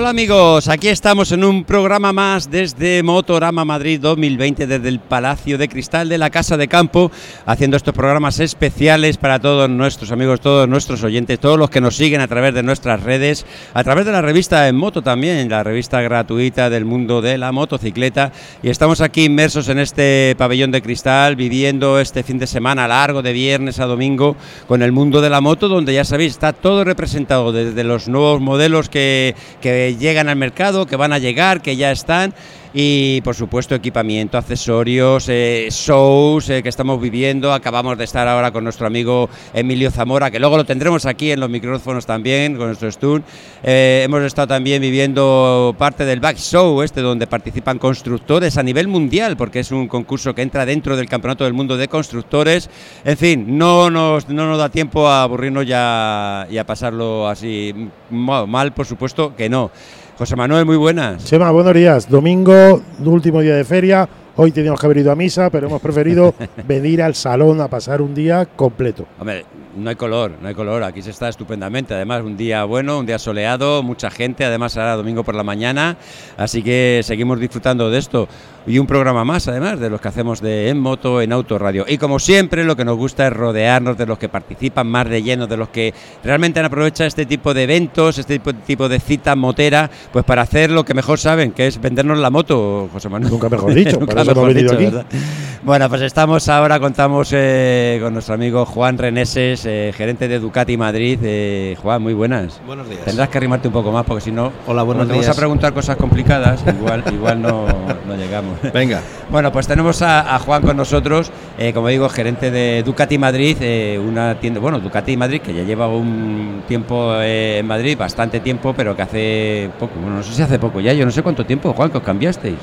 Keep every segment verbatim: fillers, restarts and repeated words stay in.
Hola amigos, aquí estamos en un programa más desde Motorama Madrid dos mil veinte, desde el Palacio de Cristal de la Casa de Campo, haciendo estos programas especiales para todos nuestros amigos, todos nuestros oyentes, todos los que nos siguen a través de nuestras redes, a través de la revista En Moto también, la revista gratuita del mundo de la motocicleta, y estamos aquí inmersos en este pabellón de cristal, viviendo este fin de semana largo de viernes a domingo con el mundo de la moto, donde ya sabéis, está todo representado desde los nuevos modelos que, que llegan al mercado, que van a llegar, que ya están, y por supuesto equipamiento, accesorios, eh, shows eh, que estamos viviendo. Acabamos de estar ahora con nuestro amigo Emilio Zamora, que luego lo tendremos aquí en los micrófonos también con nuestro Stun. Eh, hemos estado también viviendo parte del Back Show este, donde participan constructores a nivel mundial, porque es un concurso que entra dentro del Campeonato del Mundo de Constructores. En fin, no nos, no nos da tiempo a aburrirnos ya y a pasarlo así mal, mal, por supuesto que no. José Manuel, muy buenas. Chema, buenos días. Domingo, último día de feria. Hoy teníamos que haber ido a misa, pero hemos preferido venir al salón a pasar un día completo. Hombre, no hay color, no hay color. Aquí se está estupendamente. Además, un día bueno, un día soleado, mucha gente. Además, ahora domingo por la mañana. Así que seguimos disfrutando de esto. Y un programa más, además, de los que hacemos de En Moto, en Autoradio. Y como siempre, lo que nos gusta es rodearnos de los que participan más de lleno, de los que realmente han aprovechado este tipo de eventos, este tipo, tipo de cita motera, pues para hacer lo que mejor saben, que es vendernos la moto, José Manuel. Nunca mejor dicho, Nunca por eso hemos venido aquí. ¿Verdad? Bueno, pues estamos ahora, contamos eh, con nuestro amigo Juan Reneses, eh, gerente de Ducati Madrid. Eh, Juan, muy buenas. Buenos días. Tendrás que arrimarte un poco más, porque si no, hola, buenos cuando te días. vamos a preguntar cosas complicadas, igual, igual no, no llegamos. Venga. Bueno, pues tenemos a, a Juan con nosotros, eh, como digo, gerente de Ducati Madrid, eh, una tienda, bueno, Ducati Madrid, que ya lleva un tiempo eh, en Madrid, bastante tiempo, pero que hace poco, bueno, no sé si hace poco ya, yo no sé cuánto tiempo, Juan, que os cambiasteis.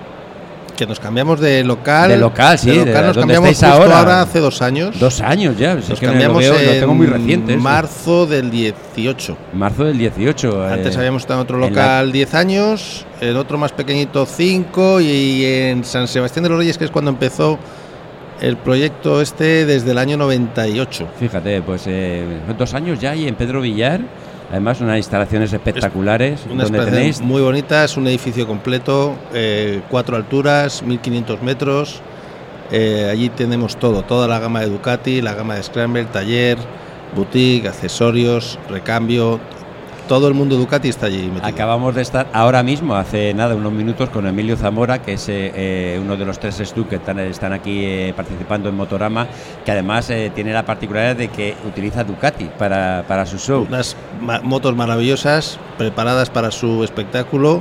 Que nos cambiamos de local. De local, sí. De local de, nos ¿dónde cambiamos estáis justo ahora? ahora hace dos años. Dos años ya. Nos es que cambiamos lo, veo, en lo tengo muy reciente. Eso. marzo del dieciocho. Marzo del dieciocho. Antes eh, habíamos estado en otro local la... diez años, en otro más pequeñito cinco, y en San Sebastián de los Reyes, que es cuando empezó el proyecto este, desde el año noventa y ocho. Fíjate, pues eh, dos años ya, y en Pedro Villar. Además, unas instalaciones espectaculares. Una donde instalación tenéis muy bonita, es un edificio completo, eh, cuatro alturas, mil quinientos metros. Eh, allí tenemos todo, toda la gama de Ducati, la gama de Scramble, taller, boutique, accesorios, recambio. Todo el mundo Ducati está allí metido. Acabamos de estar ahora mismo, hace nada, unos minutos, con Emilio Zamora, que es eh, uno de los tres Stu que están, están aquí eh, participando en Motorama, que además eh, tiene la particularidad de que utiliza Ducati para, para su show. Unas ma- motos maravillosas, preparadas para su espectáculo,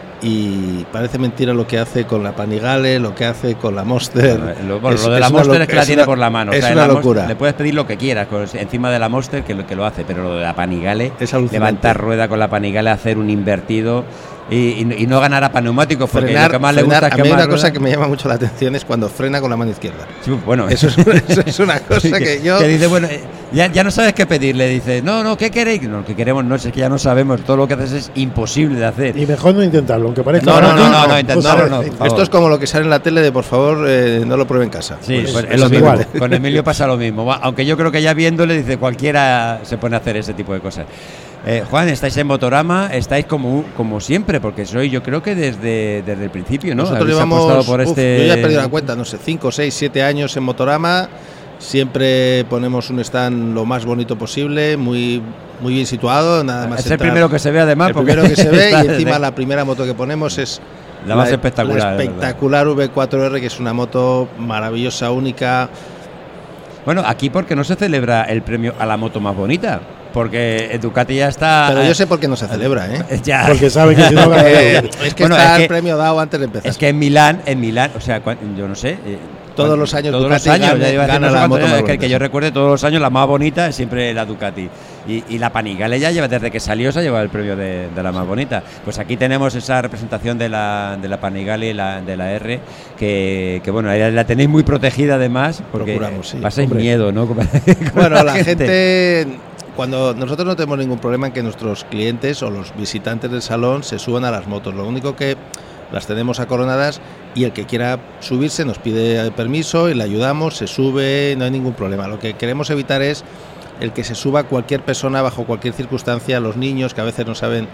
y parece mentira lo que hace con la Panigale, lo que hace con la Monster. Bueno, lo, bueno, es, lo de la es Monster lo, es que la tiene por la mano. Es o sea, una la locura. Monster, le puedes pedir lo que quieras con, encima de la Monster, que lo, que lo hace, pero lo de la Panigale, es alucinante. Levantar rueda con la Panigale, hacer un invertido y, y, y no ganar a pneumáticos, porque frenar, lo que más frenar, le gusta es a mí hay quemar una cosa rueda. que me llama mucho la atención es cuando frena con la mano izquierda. Sí, bueno, eso, es, eso es una cosa que yo... Que dice, bueno, ya, ya no sabes qué pedirle, dice, no, no, ¿qué queréis? No, lo que queremos no es que ya no sabemos, todo lo que haces es imposible de hacer. Y mejor no intentarlo, aunque parezca... No, no, no, no, no, no, intentarlo no. no. Esto es como lo que sale en la tele de, por favor, eh, no lo pruebe en casa. Sí, pues, pues es es lo mismo. igual. Con Emilio pasa lo mismo. Aunque yo creo que ya viéndole, dice, cualquiera se pone a hacer ese tipo de cosas. Eh, Juan, estáis en Motorama, estáis como como siempre, porque soy, yo creo que desde, desde el principio, ¿no? Nosotros Habéis llevamos, apostado por uf, este... yo ya he perdido la cuenta, no sé, cinco, seis, siete años en Motorama. Siempre ponemos un stand lo más bonito posible, muy muy bien situado, nada más. Es el primero que se ve, además. El porque primero que se ve, y encima desde... la primera moto que ponemos es la más espectacular. La espectacular V cuatro R, que es una moto maravillosa, única. Bueno, aquí porque no se celebra el premio a la moto más bonita, porque Ducati ya está... Pero yo sé por qué no se celebra, ¿eh? Ya. Porque sabe que si no gana... es que bueno, está es que, el premio dado antes de empezar. Es que en Milán, en Milán, o sea, yo no sé... Eh, todos los años todos Ducati los años, gana, ya iba a decir, gana no sé la cuántos moto años, más que, que yo recuerde, todos los años la más bonita es siempre la Ducati. Y, y la Panigale ya lleva, desde que salió, se ha llevado el premio de, de la más bonita. Pues aquí tenemos esa representación de la, de la Panigale y la, de la R, que, que bueno, la tenéis muy protegida además, porque Procuramos, sí, pasáis hombre. miedo, ¿no? Con bueno, la, la gente... gente Cuando nosotros no tenemos ningún problema en que nuestros clientes o los visitantes del salón se suban a las motos, lo único que las tenemos acoronadas, y el que quiera subirse nos pide permiso y le ayudamos, se sube, no hay ningún problema. Lo que queremos evitar es el que se suba cualquier persona bajo cualquier circunstancia, los niños que a veces no saben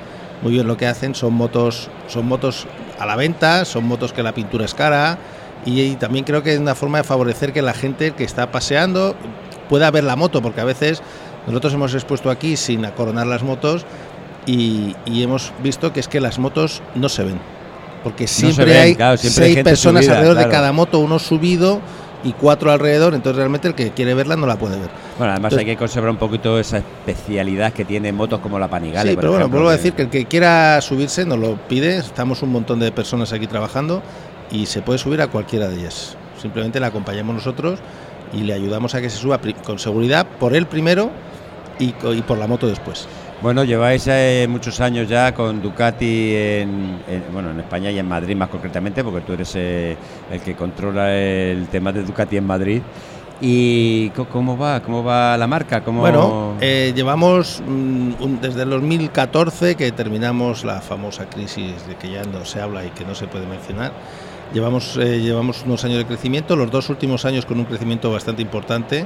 muy bien lo que hacen. Son motos, son motos a la venta, son motos que la pintura es cara y, y también creo que es una forma de favorecer que la gente que está paseando pueda ver la moto, porque a veces nosotros hemos expuesto aquí sin acoronar las motos y, y hemos visto que es que las motos no se ven, porque siempre no se ven, hay claro, siempre seis hay personas subida, alrededor claro. de cada moto, uno subido y cuatro alrededor, entonces realmente el que quiere verla no la puede ver. Bueno, además entonces, hay que conservar un poquito esa especialidad que tiene motos como la Panigale. Sí, por pero ejemplo, bueno, vuelvo que... a decir que el que quiera subirse nos lo pide, estamos un montón de personas aquí trabajando y se puede subir a cualquiera de ellas. Simplemente la acompañamos nosotros y le ayudamos a que se suba con seguridad por él primero y, y por la moto después. Bueno, lleváis eh, muchos años ya con Ducati en, en, bueno, en España y en Madrid más concretamente, porque tú eres eh, el que controla el tema de Ducati en Madrid. ¿Y cómo va? ¿Cómo va la marca? ¿Cómo... Bueno, eh, llevamos mm, un, desde el dos mil catorce que terminamos la famosa crisis de que ya no se habla y que no se puede mencionar. Llevamos, eh, llevamos unos años de crecimiento, los dos últimos años con un crecimiento bastante importante.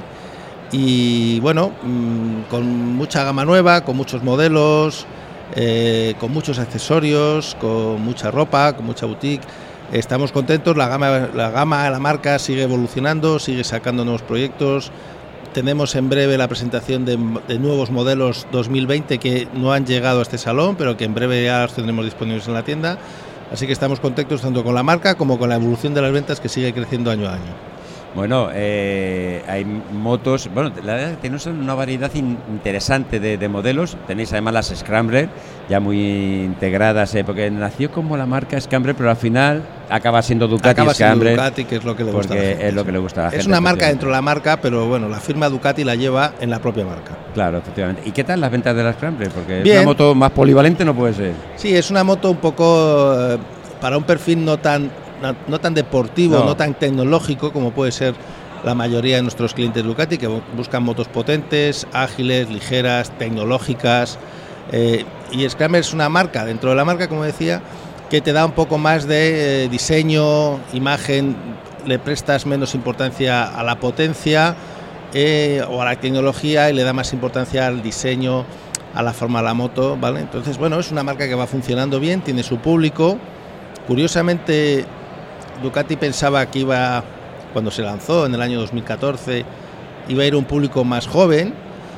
Y bueno, mmm, con mucha gama nueva, con muchos modelos, eh, con muchos accesorios, con mucha ropa, con mucha boutique. Estamos contentos, la gama, la gama, la marca sigue evolucionando, sigue sacando nuevos proyectos. Tenemos en breve la presentación de, de nuevos modelos dos mil veinte que no han llegado a este salón, pero que en breve ya los tendremos disponibles en la tienda. Así que estamos contentos tanto con la marca como con la evolución de las ventas, que sigue creciendo año a año. Bueno, eh, hay motos, bueno, la verdad es que tenéis una variedad in, interesante de, de modelos. Tenéis además las Scrambler, ya muy integradas, eh, porque nació como la marca Scrambler, pero al final acaba siendo Ducati acaba Scrambler. Siendo Ducati, que es lo que le gusta a la gente, es lo sí. que le gusta a la gente. Es una marca dentro de la marca, pero bueno, la firma Ducati la lleva en la propia marca. Claro, efectivamente. ¿Y qué tal las ventas de las Scrambler? Porque Bien. Es una moto más polivalente, no puede ser. Sí, es una moto un poco eh, para un perfil no tan, no, no tan deportivo, no. no tan tecnológico como puede ser la mayoría de nuestros clientes Ducati, que buscan motos potentes, ágiles, ligeras, tecnológicas. Eh, y Scrambler es una marca, dentro de la marca, como decía, que te da un poco más de eh, diseño, imagen, le prestas menos importancia a la potencia eh, o a la tecnología y le da más importancia al diseño, a la forma de la moto, ¿vale? Entonces, bueno, es una marca que va funcionando bien, tiene su público. Curiosamente, Ducati pensaba que iba... cuando se lanzó en el año dos mil catorce, iba a ir a un público más joven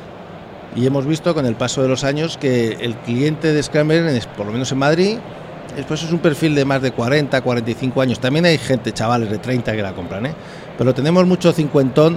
y hemos visto con el paso de los años que el cliente de Scrambler, por lo menos en Madrid, después es un perfil de más de cuarenta, cuarenta y cinco años. También hay gente, chavales de treinta que la compran, ¿eh? Pero tenemos mucho cincuentón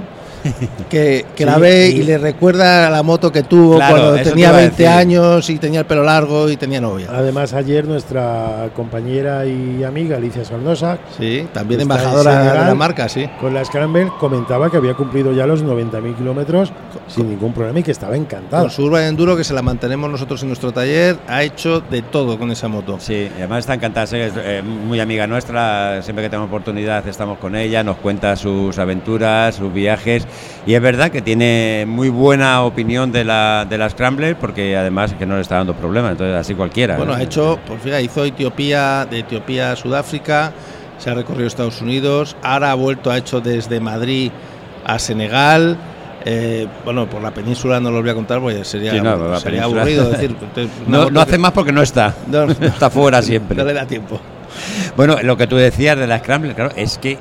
que, que sí, la ve sí. y le recuerda a la moto que tuvo claro, cuando tenía veinte años y tenía el pelo largo y tenía novia. Además, ayer nuestra compañera y amiga Alicia Sornosa, sí, también embajadora Senegal, de la marca, sí, con la Scrambler, comentaba que había cumplido ya los noventa mil kilómetros sin ningún problema y que estaba encantada. Con su Urban Enduro, que se la mantenemos nosotros en nuestro taller, ha hecho de todo con esa moto. Sí, además está encantada, es eh, muy amiga nuestra, siempre que tenemos oportunidad estamos con ella, nos cuenta sus aventuras, sus viajes. Y es verdad que tiene muy buena opinión de la de la Scrambler, porque además es que no le está dando problemas, entonces así cualquiera. Bueno, ¿no? ha hecho, pues fíjate, hizo Etiopía, de Etiopía a Sudáfrica, se ha recorrido Estados Unidos, ahora ha vuelto, ha hecho desde Madrid a Senegal. Eh, bueno, por la península no lo voy a contar porque sería, sí, no, sería aburrido decir. Entonces, no no hace que... más porque no está, no, no está fuera siempre. No le da tiempo. Bueno, lo que tú decías de la Scrambler, claro, es que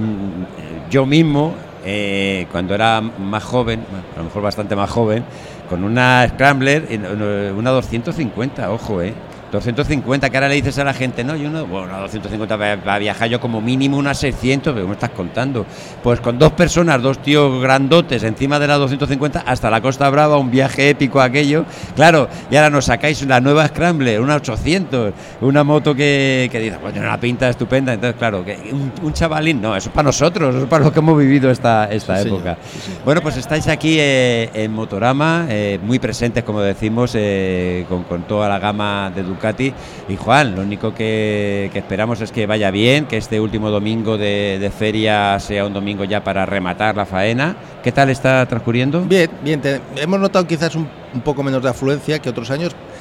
mmm, yo mismo, eh, cuando era más joven, a lo mejor bastante más joven, con una Scrambler, una doscientos cincuenta, ojo, eh. doscientos cincuenta, que ahora le dices a la gente, no, yo no, bueno, una doscientos cincuenta va a viajar yo como mínimo unas seiscientos, pero ¿cómo estás contando? Pues con dos personas, dos tíos grandotes encima de la doscientos cincuenta hasta la Costa Brava, un viaje épico aquello, claro, y ahora nos sacáis la nueva Scrambler, una ochocientos, una moto que, que dice, pues tiene una pinta estupenda, entonces claro, que un, un chavalín, no, eso es para nosotros, eso es para los que hemos vivido esta, esta sí, época. Sí, sí. Bueno, pues estáis aquí eh, en Motorama, eh, muy presentes, como decimos, eh, con, con toda la gama de Ducati. Y Juan, lo único que, que esperamos es que vaya bien, que este último domingo de, de feria sea un domingo ya para rematar la faena. ¿Qué tal está transcurriendo? Bien, bien. Te, hemos notado quizás un, un poco menos de afluencia que otros años,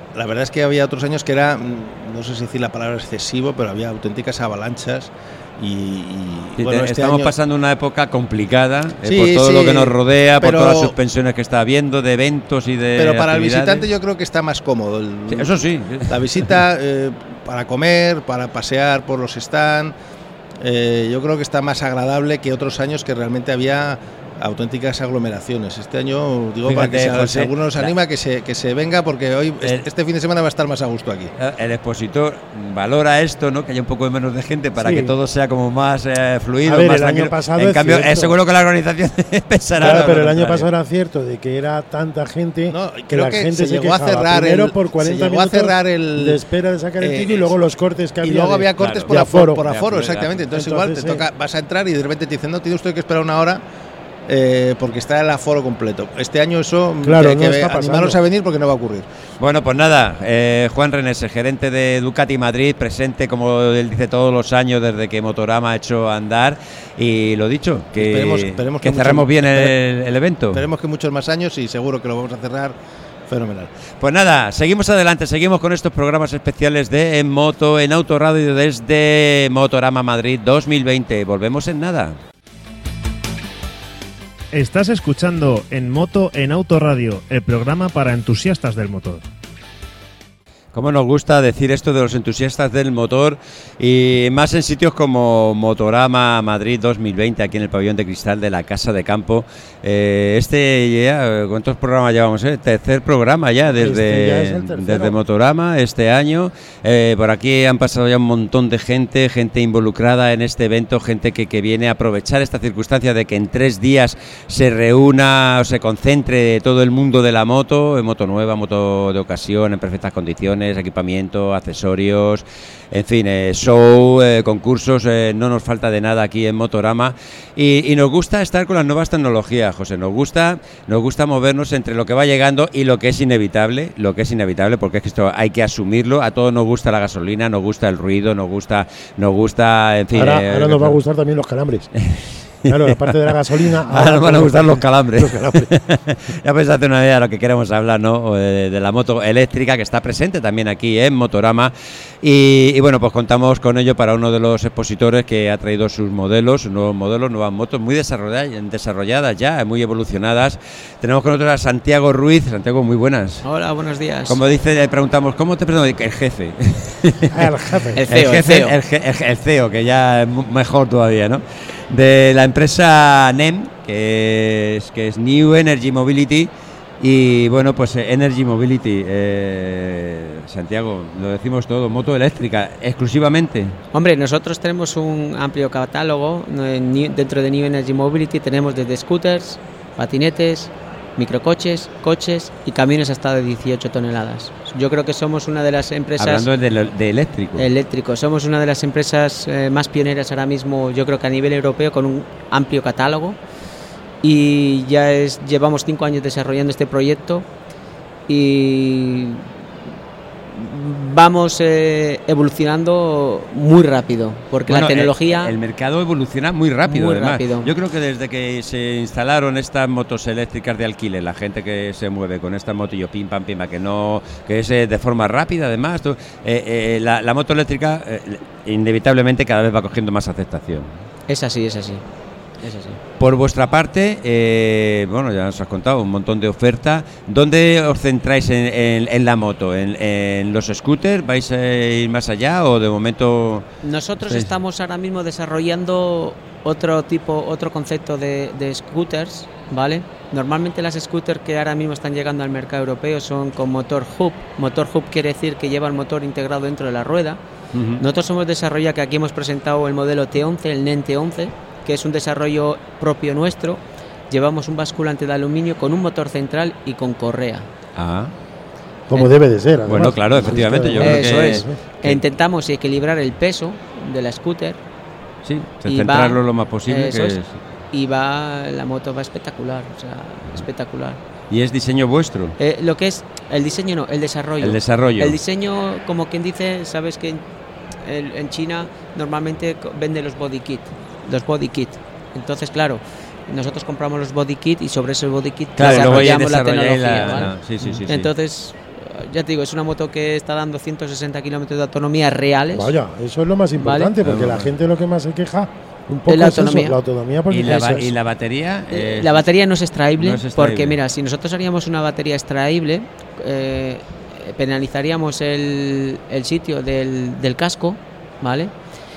la verdad es que había otros años que era, no sé si decir la palabra excesivo, pero había auténticas avalanchas. Y, y sí, bueno, este estamos año... pasando una época complicada eh, sí, por todo sí, lo que nos rodea, pero, por todas las suspensiones que está habiendo de eventos y de pero para actividades. el visitante yo creo que está más cómodo el, sí, eso sí, la visita eh, para comer, para pasear por los stands, eh, yo creo que está más agradable que otros años que realmente había auténticas aglomeraciones. Este año, digo, Fíjate, para que si, José, si alguno nos anima, que se, que se venga, porque hoy, el, este fin de semana va a estar más a gusto aquí. El expositor valora esto, ¿no? Que haya un poco menos de gente para sí. que todo sea como más eh, fluido, a ver, más el tranquilo. Año pasado en cambio, cierto. eh, seguro que la organización pensará. Claro, no, pero no, el año contrario. pasado era cierto de que era tanta gente no, que creo la que gente se, se llegó a quejaba. cerrar Primero el, por cuarenta se llegó minutos a cerrar el, de espera de sacar el eh, título y luego los cortes que y había. luego de, había cortes claro, por, de aforo, aforo. por aforo, De exactamente. Entonces, Entonces, igual te eh, toca, vas a entrar y de repente te dicen, no, tiene usted que esperar una hora. Eh, porque está el aforo completo. Este año eso, claro, que, no que está animaros a venir porque no va a ocurrir. Bueno, pues nada, eh, Juan Renés, el gerente de Ducati Madrid, presente como él dice todos los años desde que Motorama ha hecho andar, y lo dicho, que, esperemos, esperemos que, que cerremos mucho, bien el, espere, el evento. Esperemos que muchos más años y seguro que lo vamos a cerrar fenomenal. Pues nada, seguimos adelante, seguimos con estos programas especiales de En Moto, en Autoradio desde Motorama Madrid dos mil veinte. Volvemos en nada. Estás escuchando En Moto en Autoradio, el programa para entusiastas del motor. Cómo nos gusta decir esto de los entusiastas del motor, y más en sitios como Motorama Madrid dos mil veinte, aquí en el pabellón de cristal de la Casa de Campo. Eh, este ya, ¿cuántos programas llevamos? Eh? Tercer programa ya desde, este ya es el desde Motorama este año. Eh, por aquí han pasado ya un montón de gente, gente involucrada en este evento, gente que, que viene a aprovechar esta circunstancia de que en tres días se reúna o se concentre todo el mundo de la moto, moto nueva, moto de ocasión, en perfectas condiciones, equipamiento, accesorios, en fin, eh, show, eh, concursos, eh, no nos falta de nada aquí en Motorama, y, y nos gusta estar con las nuevas tecnologías, José, nos gusta, nos gusta movernos entre lo que va llegando y lo que es inevitable, lo que es inevitable, porque es que esto hay que asumirlo. A todos nos gusta la gasolina, nos gusta el ruido, nos gusta, nos gusta, en fin. Ahora, eh, ahora nos va a gustar también los calambres. Claro, aparte de la gasolina, ahora, ahora nos van a gustar los calambres. Los calambres. Ya podéis hacer una idea de lo que queremos hablar, ¿no? De, de la moto eléctrica, que está presente también aquí en Motorama. Y, y bueno, pues contamos con ello para uno de los expositores que ha traído sus modelos, nuevos modelos, nuevas motos muy desarrolladas, desarrolladas ya, muy evolucionadas. Tenemos con nosotros a Santiago Ruiz. Santiago, muy buenas. Hola, buenos días. Como dice, le preguntamos, ¿cómo te presento? El jefe. El jefe. El C E O, el, jefe, el C E O. el, el, el C E O, que ya es mejor todavía, ¿no? De la empresa N E M, que es, que es New Energy Mobility. Y bueno, pues Energy Mobility, eh, Santiago, lo decimos todo, moto eléctrica exclusivamente. Hombre, nosotros tenemos un amplio catálogo dentro de New Energy Mobility. Tenemos desde scooters, patinetes, microcoches, coches y camiones hasta de dieciocho toneladas. Yo creo que somos una de las empresas... Hablando de, de eléctrico. Eléctrico. Somos una de las empresas eh, más pioneras ahora mismo, yo creo que a nivel europeo, con un amplio catálogo. Y ya es, llevamos cinco años desarrollando este proyecto y vamos eh, evolucionando muy rápido, porque bueno, la tecnología... El, el mercado evoluciona muy rápido, muy además. rápido. Yo creo que desde que se instalaron estas motos eléctricas de alquiler, la gente que se mueve con estas motillos pim pam pim pam, que no, que es eh, de forma rápida, además, tú, eh, eh, la, la moto eléctrica eh, inevitablemente cada vez va cogiendo más aceptación. Es así, es así. Es así. Por vuestra parte, eh, bueno, ya nos has contado un montón de oferta. ¿Dónde os centráis en, en, en la moto? ¿En, ¿En los scooters? ¿Vais a ir más allá o de momento...? Nosotros ¿estáis? estamos ahora mismo desarrollando otro tipo, otro concepto de, de scooters, ¿vale? Normalmente las scooters que ahora mismo están llegando al mercado europeo son con motor hub. Motor hub quiere decir que lleva el motor integrado dentro de la rueda. Uh-huh. Nosotros hemos desarrollado, que aquí hemos presentado el modelo T once, el N E M T once, que es un desarrollo propio nuestro. Llevamos un basculante de aluminio con un motor central y con correa. Ah. Como eh, debe de ser. Además. Bueno, claro, efectivamente. Yo Eso creo que, es. Que Intentamos equilibrar el peso de la scooter. Sí, centrarlo va, lo más posible. Eso que es, es. Y va, la moto va espectacular, o sea, espectacular. ¿Y es diseño vuestro? Eh, lo que es, el diseño no, el desarrollo. El desarrollo. El diseño, como quien dice, sabes que en, en China normalmente vende los body kit, los body kit. Entonces, claro, nosotros compramos los body kit y sobre ese body kit claro, desarrollamos la la, tecnología, la, ¿vale? la, sí, sí, sí, Entonces, ya te digo, es una moto que está dando ciento sesenta kilómetros de autonomía reales. Vaya, eso es lo más importante, ¿Vale? porque la gente lo que más se queja un poco es la es eso, autonomía. la autonomía, porque ¿Y la, eso ba- es. y la batería? Eh, Eh, la batería no es, extraíble, no es extraíble. porque mira, si nosotros haríamos una batería extraíble, eh, penalizaríamos el, el sitio del, del casco, ¿vale?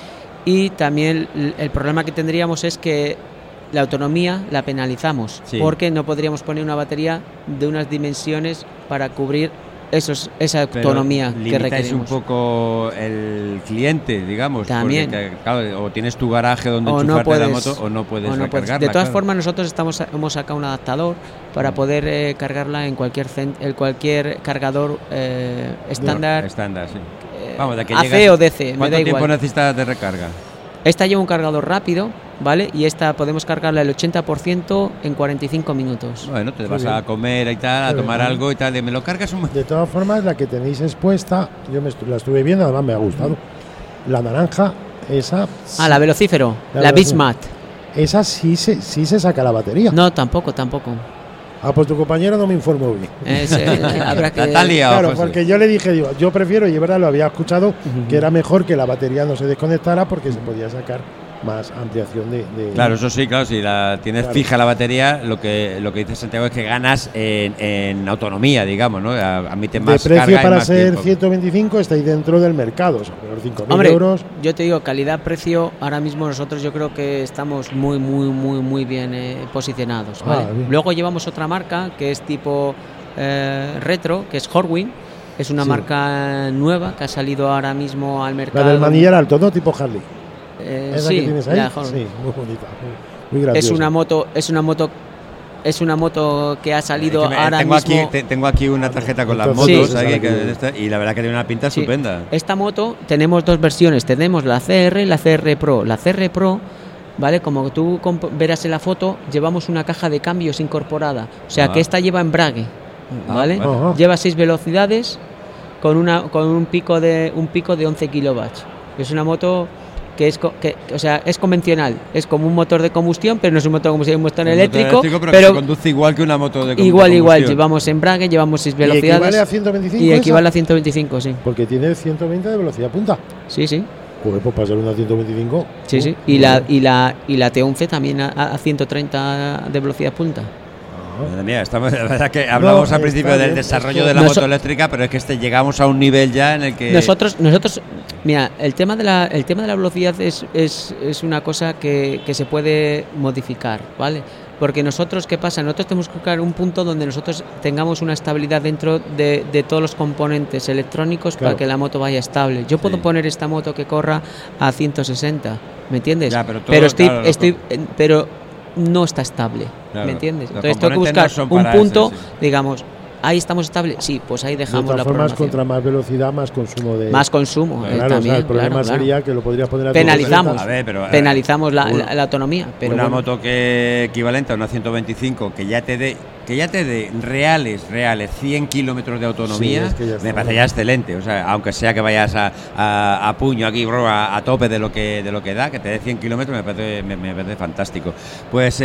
Y también el, el problema que tendríamos es que la autonomía la penalizamos, Sí. porque no podríamos poner una batería de unas dimensiones para cubrir esos, esa pero autonomía que limitáis requerimos. un poco el cliente, digamos. También. Porque, claro, o tienes tu garaje donde O enchufarte no puedes, la moto o no puedes o no puedes. recargarla. De todas claro. formas, nosotros estamos hemos sacado un adaptador para poder eh, cargarla en cualquier cent- en cualquier cargador eh, estándar, Estándar, sí. eh, Vamos, de que A C llegas- o D C, me ¿Cuánto da tiempo igual. necesitas de recarga? Esta lleva un cargador rápido, ¿vale? Y esta podemos cargarla el ochenta por ciento en cuarenta y cinco minutos. Bueno, te Muy vas bien. a comer y tal, a Muy tomar bien. algo y tal, y me lo cargas un... De todas formas, la que tenéis expuesta, yo me estu- la estuve viendo, además me ha gustado. La naranja, esa. Ah, la velocífero, La la, velocífero. Bismat. Esa sí se, sí se saca la batería. No, tampoco, tampoco. Ah, pues tu compañero no me informó bien. Es, eh, habrá que... Natalia. Claro, José. porque yo le dije, digo, yo prefiero, y es verdad, lo había escuchado, Ujú. que era mejor que la batería no se desconectara porque se podía sacar más ampliación de. de- Claro, eso sí, claro, si la tienes Claro. fija la batería, lo que lo que dice Santiago es que ganas en, en autonomía, digamos, ¿no? A- Admite de más precio carga y para más ser tiempo. ciento veinticinco estáis dentro del mercado, o sea, por cinco mil Hombre, euros. yo te digo, calidad-precio, ahora mismo nosotros yo creo que estamos muy, muy, muy, muy bien eh, posicionados. ¿vale? Ah, bien. Luego llevamos otra marca que es tipo eh, retro, que es Horwin. Es una Sí. marca nueva que ha salido ahora mismo al mercado. La del manillar alto, ¿no? Tipo Harley. Eh, Esa sí, que tienes ahí. la Horwin. Sí, muy bonita. Muy, muy Es graciosa. una moto, es una moto, es una moto que ha salido Es que me- ahora tengo mismo. aquí te- tengo aquí una tarjeta con las Entonces, motos sí. ahí, esa que- que- esta- y la verdad que tiene una pinta Sí. estupenda. Esta moto tenemos dos versiones, tenemos la C R y la C R Pro. La C R Pro, ¿vale? Como tú comp- verás en la foto, llevamos una caja de cambios incorporada. O sea, Ah. que esta lleva embrague, Ah, ¿vale? vale. Ajá. Lleva seis velocidades con una con un pico de un pico de once kilovatios. Es una moto que es co- que, o sea, es convencional, es como un motor de combustión, pero no es un motor de combustión, es un motor Un motor eléctrico, pero, que pero se conduce igual que una moto de, com- igual de igual, combustión. llevamos embrague, llevamos seis ¿Y equivale velocidades a ciento veinticinco? y esa? equivale a ciento veinticinco, sí. Porque tiene ciento veinte de velocidad punta. Sí, sí. Joder, pues para ser una ciento veinticinco. Sí, sí. uh, Y la, bueno. y la, y la T once también a, a ciento treinta de velocidad punta. Madre mía, estamos, la verdad que hablamos No, al principio está del bien, desarrollo es que de la Noso- moto eléctrica, pero es que este llegamos a un nivel ya en el que Nosotros, nosotros, mira, el tema de la, el tema de la velocidad es, es, es una cosa que, que se puede modificar, ¿vale? Porque nosotros, ¿qué pasa? Nosotros tenemos que buscar un punto donde nosotros tengamos una estabilidad dentro de, de todos los componentes electrónicos Claro. para que la moto vaya estable. Yo puedo Sí. poner esta moto que corra a ciento sesenta, ¿me entiendes? Ya, pero todo, estoy, claro, lo estoy, co- eh, pero no está estable, Claro, ¿me entiendes? los Entonces tengo que componentes no buscar son un para punto, eso, sí. digamos, ahí estamos estable, sí, pues ahí De dejamos todas la formas, programación. contra más velocidad, más consumo de. Más consumo, eh, Claro, o sea, también, el problema claro, claro. sería que lo podrías poner a Penalizamos. A ver, pero, a ver, penalizamos la, una- la- la autonomía, pero una bueno. moto que equivalente a una ciento veinticinco que ya te dé que ya te dé reales reales cien kilómetros de autonomía, Sí, es que ya está me parece bien. ya excelente. O sea, aunque sea que vayas a, a, a puño aquí bro, a, a tope de lo que de lo que da, que te dé cien kilómetros, me parece me, me parece fantástico. Pues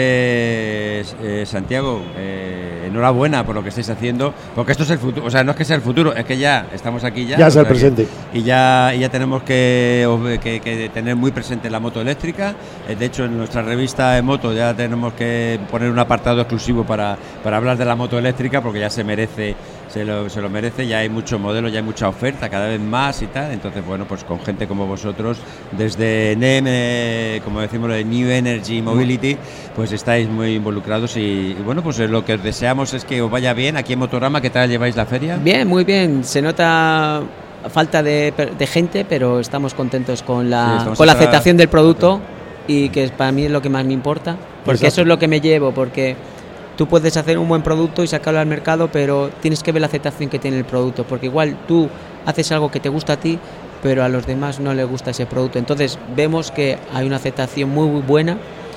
eh, eh, Santiago, eh, enhorabuena por lo que estáis haciendo, porque esto es el futuro. O sea, no es que sea el futuro, es que ya estamos aquí ya. Ya o es el sea que- presente. y ya, y ya tenemos que, que- que tener muy presente la moto eléctrica. Eh, De hecho, en nuestra revista de moto ya tenemos que poner un apartado exclusivo para, para hablar de la moto eléctrica, porque ya se merece, se lo, se lo merece. Ya hay muchos modelos, ya hay mucha oferta, cada vez más y tal. Entonces, bueno, pues con gente como vosotros, desde N E M, eh, como decimos, de New Energy Mobility, pues estáis muy involucrados. Y, y bueno, pues eh, lo que os deseamos es que os vaya bien aquí en Motorama. ¿Qué tal lleváis la feria? Bien, muy bien. Se nota falta de, de gente, pero estamos contentos con Sí, la, estamos con la hasta- aceptación del producto y que para mí es lo que más me importa, porque Exacto. eso es lo que me llevo, porque tú puedes hacer un buen producto y sacarlo al mercado, pero tienes que ver la aceptación que tiene el producto, porque igual tú haces algo que te gusta a ti, pero a los demás no les gusta ese producto. Entonces vemos que hay una aceptación muy, muy buena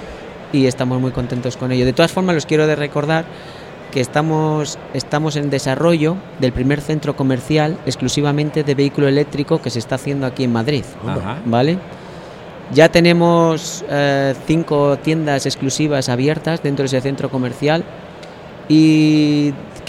y estamos muy contentos con ello. De todas formas, los quiero de recordar que estamos, estamos en desarrollo del primer centro comercial exclusivamente de vehículo eléctrico que se está haciendo aquí en Madrid, Ajá. ¿vale? Ya tenemos eh, cinco tiendas exclusivas abiertas dentro de ese centro comercial y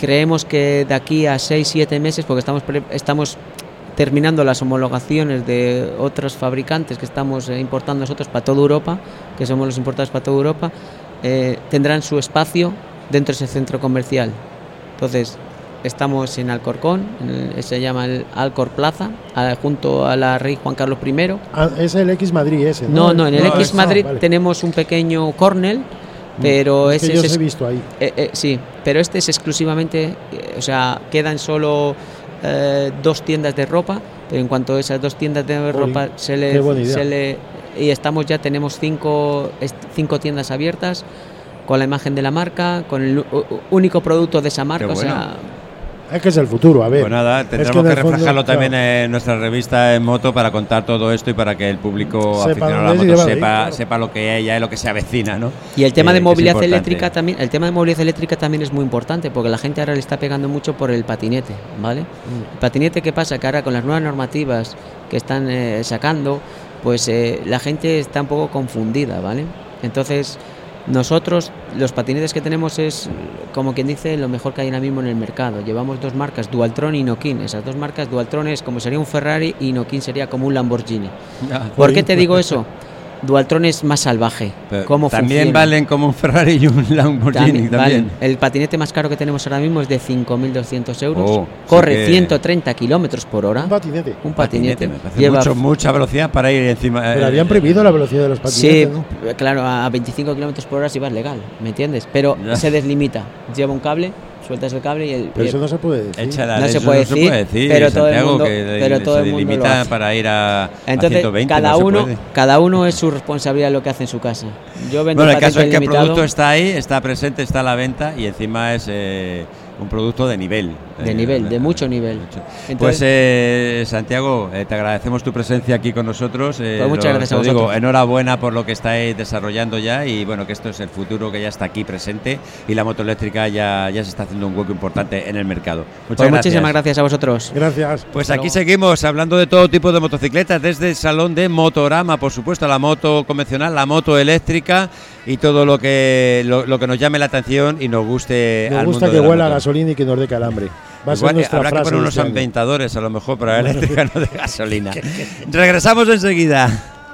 creemos que de aquí a seis siete meses, porque estamos pre- estamos terminando las homologaciones de otros fabricantes que estamos eh, importando nosotros para toda Europa, que somos los importadores para toda Europa, eh, tendrán su espacio dentro de ese centro comercial. Entonces, estamos en Alcorcón, en el, se llama el Alcor Plaza, a, junto a la Rey Juan Carlos primero. Ah, es el X Madrid ese, ¿no? No, no, en el no, X es, Madrid ah, vale. tenemos un pequeño cornel, pero es ese que yo es, os he visto ahí. Eh, eh, sí, pero este es exclusivamente, eh, o sea, quedan solo eh, dos tiendas de ropa, pero en cuanto a esas dos tiendas de Jolín, ropa se qué buena le, idea. se le y estamos ya tenemos cinco est- cinco tiendas abiertas con la imagen de la marca, con el u- u- único producto de esa marca, Qué o bueno. sea, Es que es el futuro, a ver. Pues nada, Es tendremos que en que, el fondo, reflejarlo también claro, en nuestra revista en moto para contar todo esto y para que el público Sepa aficionado a la dónde moto lleva ahí, sepa, claro. sepa lo que es ya y lo que se avecina, ¿no? y el tema Eh, de que es movilidad importante. eléctrica también, el tema de movilidad eléctrica también es muy importante porque la gente ahora le está pegando mucho por el patinete, ¿vale? Mm. El patinete, ¿qué pasa? Que ahora con las nuevas normativas que están eh, sacando, pues eh, la gente está un poco confundida, ¿vale? Entonces, nosotros, los patinetes que tenemos es, como quien dice, lo mejor que hay ahora mismo en el mercado. Llevamos dos marcas, Dualtron y Nokin. Esas dos marcas, Dualtron es como sería un Ferrari y Nokin sería como un Lamborghini. Ah, ¿Por qué te digo eso? Dualtron es más salvaje. pero ¿Cómo también funciona? valen como un Ferrari y un Lamborghini también. valen. El patinete más caro que tenemos ahora mismo es de cinco mil doscientos euros. Oh, Corre sí que- ciento treinta kilómetros por hora. Un patinete. Un patinete. Me parece Lleva mucho, mucha velocidad para ir encima. Pero eh, habían prohibido la velocidad de los Sí, patinetes, ¿no? claro, a veinticinco kilómetros por hora si vas legal, ¿me entiendes? Pero Ya. se deslimita. Lleva un cable, sueltas el cable y el. Pero y- eso no se puede decir. Échala, No se eso puede no se decir, puede decir, pero todo el Santiago, mundo- que pero se todo el mundo lo limita hace. para ir a, a Entonces, ciento veinte, cada no se uno, puede. cada uno es su responsabilidad lo que hace en su casa. Yo vendo Bueno, el patente caso es que el ilimitado. producto está ahí, está presente, está a la venta y encima es eh, un producto de nivel. De Eh, nivel, de mucho nivel. Pues Entonces, eh, Santiago, eh, te agradecemos tu presencia aquí con nosotros. eh, Pues muchas lo- gracias a te digo, vosotros. enhorabuena por lo que estáis desarrollando ya y bueno, que esto es el futuro que ya está aquí presente y la moto eléctrica ya, ya se está haciendo un hueco importante en el mercado. Muchas pues gracias. muchísimas gracias a vosotros. Gracias. Pues Hasta aquí luego. seguimos hablando de todo tipo de motocicletas, desde el salón de Motorama, por supuesto, la moto convencional, la moto eléctrica y todo lo que lo, lo que nos llame la atención y nos guste. Me al gusta mundo que de la huela a moto. gasolina y que nos dé calambre. Va a ser Igual, nuestra habrá que frase poner de unos este año. ambientadores a lo mejor para la eléctrica, no de gasolina. Regresamos enseguida.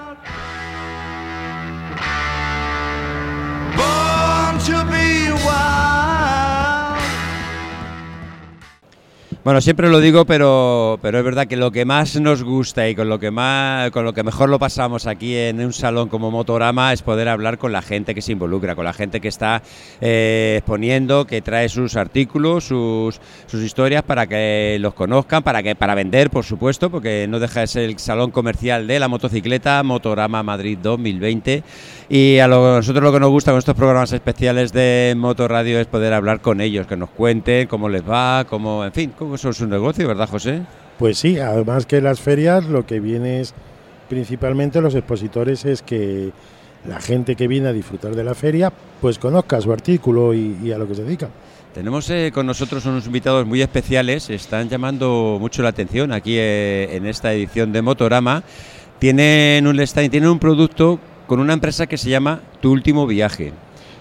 Bueno, siempre lo digo, pero, pero es verdad que lo que más nos gusta y con lo que más, con lo que mejor lo pasamos aquí en un salón como Motorama es poder hablar con la gente que se involucra, con la gente que está eh, exponiendo, que trae sus artículos, sus, sus historias para que los conozcan, para que para vender, por supuesto, porque no deja de ser el salón comercial de la motocicleta, Motorama Madrid dos mil veinte. Y a lo- nosotros lo que nos gusta con estos programas especiales de Motorradio es poder hablar con ellos, que nos cuenten cómo les va, cómo, en fin, cómo son sus negocios, ¿verdad, José? Pues sí, además que las ferias lo que viene es principalmente los expositores es que la gente que viene a disfrutar de la feria pues conozca su artículo y, y a lo que se dedica. Tenemos eh, con nosotros unos invitados muy especiales, están llamando mucho la atención aquí eh, en esta edición de Motorama. Tienen un stand, tienen un producto con una empresa que se llama Tu Último Viaje.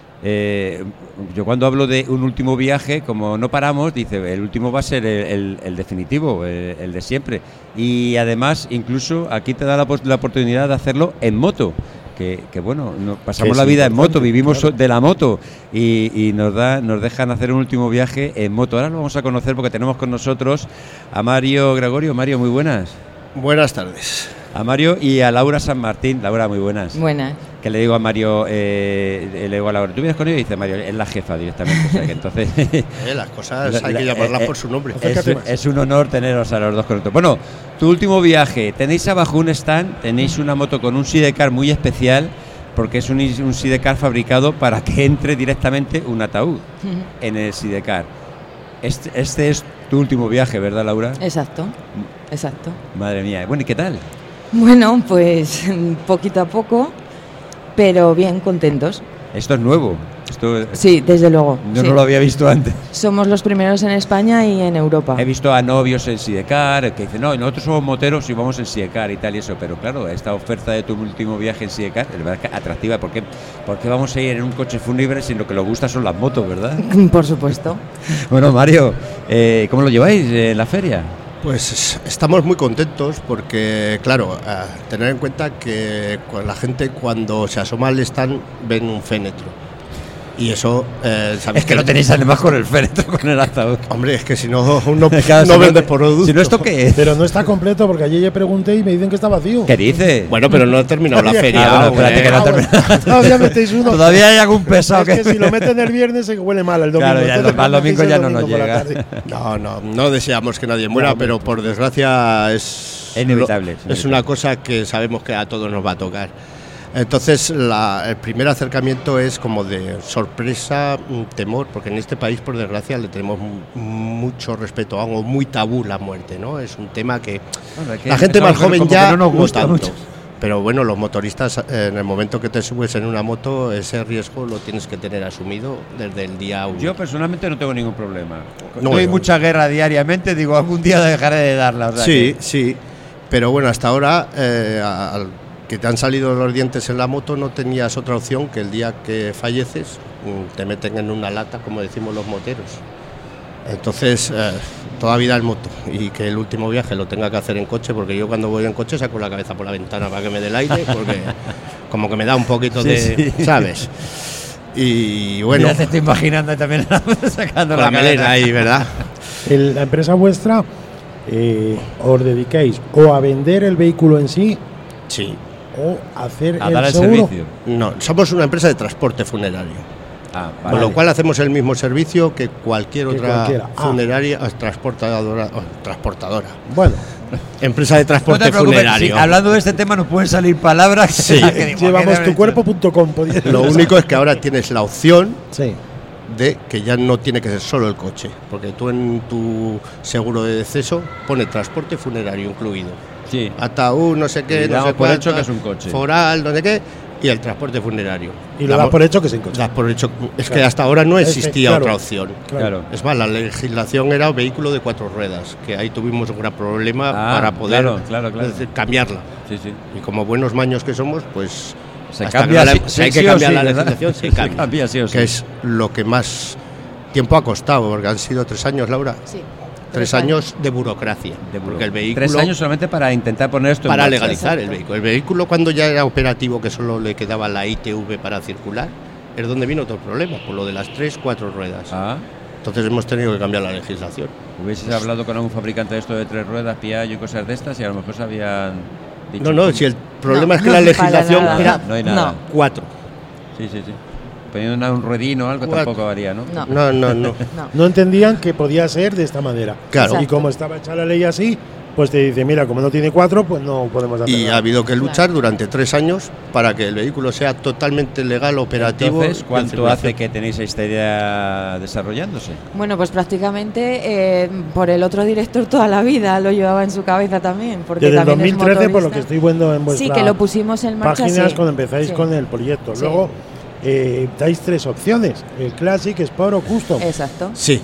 Eh, yo cuando hablo de un último viaje, como no paramos, dice, el último va a ser el, el- el definitivo, el, el de siempre. Y además, incluso aquí te da la, pos- la oportunidad de hacerlo en moto. Que, que bueno, no- pasamos Que es la vida en moto, importante, vivimos claro. de la moto y, y nos da, nos dejan hacer un último viaje en moto. Ahora lo vamos a conocer porque tenemos con nosotros a Mario Gregorio. Mario, muy buenas. Buenas tardes. A Mario y a Laura San Martín. Laura, muy buenas. Buenas. Que le digo a Mario, eh, le digo a Laura, ¿tú vienes con ella? Y dice Mario, es la jefa directamente. O sea que entonces Eh, las cosas hay La- que la- llamarlas eh, por su nombre. es, Acércate más. es un honor teneros a los dos con nosotros. Bueno, tu último viaje. Tenéis abajo un stand, tenéis una moto con un sidecar muy especial, porque es un, un sidecar fabricado para que entre directamente un ataúd en el sidecar. Este, este es tu último viaje, ¿verdad, Laura? Exacto, exacto. Madre mía. Bueno, ¿y qué tal? Bueno, pues poquito a poco, pero bien contentos. Esto es nuevo. Esto Esto Sí, desde luego. yo sí. no lo había visto antes. Somos los primeros en España y en Europa. He visto a novios en Sidecar que dicen, no, nosotros somos moteros y vamos en Sidecar y tal y eso, pero claro, esta oferta de tu último viaje en Sidecar es verdad que atractiva, porque porque vamos a ir en un coche fúnebre si lo que nos gusta son las motos, ¿verdad? Por supuesto. Bueno, Mario, eh, ¿cómo lo lleváis en la feria? Pues estamos muy contentos porque, claro, eh, tener en cuenta que la gente cuando se asoma al stand ven un fénetro. Y eso, eh, ¿sabéis? Es que lo tenéis además con el féretro, con el ataúd. Hombre, es que si no, no, Claro, no si vendes producto. Si no, ¿esto qué es? Pero no está completo porque ayer yo pregunté y me dicen que está vacío. ¿Qué dices? Bueno, pero no ha terminado la feria. Ah, bueno, espérate que no ha Ah, bueno. terminado. Todavía metéis uno. Todavía hay algún pesado Es que si lo meten el viernes se huele mal el domingo. Claro, ya el Entonces, dom- al domingo metéis ya el no nos domingo por la llega. tarde. No, no, no deseamos que nadie muera, No, pero hombre. por desgracia es, Es inevitable, lo- es es una cosa que sabemos que a todos nos va a tocar. Entonces, la- el primer acercamiento es como de sorpresa, mm, temor, porque en este país, por desgracia, le tenemos mu- mucho respeto, algo muy tabú la muerte, ¿no? Es un tema que Bueno, es que la gente es más algo joven como que ya no nos gusta tanto. mucho. Pero bueno, los motoristas, eh, en el momento que te subes en una moto, ese riesgo lo tienes que tener asumido desde el día uno. Yo personalmente no tengo ningún problema. No, Doy no. mucha guerra diariamente, digo, algún día dejaré de darla. O sea Sí, que- sí, pero bueno, hasta ahora, eh, al que te han salido los dientes en la moto, no tenías otra opción que el día que falleces mm, te meten en una lata, como decimos los moteros. Entonces, eh, toda vida en moto, y que el último viaje lo tenga que hacer en coche, porque yo cuando voy en coche saco la cabeza por la ventana para que me dé el aire, porque como que me da un poquito Sí, de, sí. ¿sabes? Y bueno, Ya te estoy imaginando también sacando con la cadena. melena ahí, ¿verdad? El- la empresa vuestra eh, os dedicáis o a vender el vehículo en sí Sí. o a hacer A el dar el seguro. servicio. No, somos una empresa de transporte funerario. Ah, Con vale. lo cual hacemos el mismo servicio que cualquier Que otra cualquiera. Ah. funeraria o transportadora, o transportadora. Bueno, Empresa de No transporte te preocupes, funerario. sí, hablando de este tema nos pueden salir palabras. que- Sí. que digo, llevamos ¿qué habré tu hecho? cuerpo punto com. podía- Lo único es que ahora tienes la opción Sí. de que ya no tiene que ser solo el coche, porque tú en tu seguro de deceso pone transporte funerario incluido. Sí. Ataúd, no sé qué, Y no damos sé por cuánto, hecho que es un coche. foral, no sé qué, y el transporte funerario. Y lo das Damos- por hecho que se encoche. das por hecho. Es que Claro. hasta ahora no Es que, existía claro. otra opción. Claro. Es más, la legislación era vehículo de cuatro ruedas, que ahí tuvimos un gran problema Ah, para poder claro, claro, claro. decir, cambiarla. Sí, sí. Y como buenos maños que somos, pues Se hasta cambia que no sí- la- sí- hay sí que o cambiar sí, la ¿verdad? legislación, se Se cambia. cambia sí o sí. Que es lo que más tiempo ha costado, porque han sido tres años, Laura. Sí. Tres años de burocracia. De porque el vehículo Tres años solamente para intentar poner esto en para marcha. legalizar el Exacto. vehículo. El vehículo, cuando ya era operativo, que solo le quedaba la I T V para circular, es donde vino otro problema, por lo de las tres, cuatro ruedas. Ah, Entonces hemos tenido que cambiar la legislación. hubieses hablado con algún fabricante de esto de tres ruedas, Piaggio y cosas de estas, y a lo mejor se habían dicho. No, no, si el problema No, es que no, la para legislación nada. era No hay nada. cuatro. Sí, sí, sí. Poniendo una- un ruedino o algo Cuatro. tampoco haría, ¿no? No. No, no, no. No. No entendían que podía ser de esta manera. Claro. Y como estaba hecha la ley así, pues te dice, mira, como no tiene cuatro, pues no podemos hacer Y nada. ha habido que luchar durante tres años para que el vehículo sea totalmente legal, operativo. Entonces, y en ¿cuánto circulación. hace que tenéis esta idea desarrollándose? Bueno, pues prácticamente eh, por el otro director toda la vida lo llevaba en su cabeza también. Porque Desde el dos también es mil trece, por lo motorista. que estoy viendo en vuestra Sí, que lo pusimos en marcha. páginas sí. cuando empezáis Sí. con el proyecto. Sí. Luego eh, dais tres opciones, el Classic, Sport o Custom. Exacto. Sí.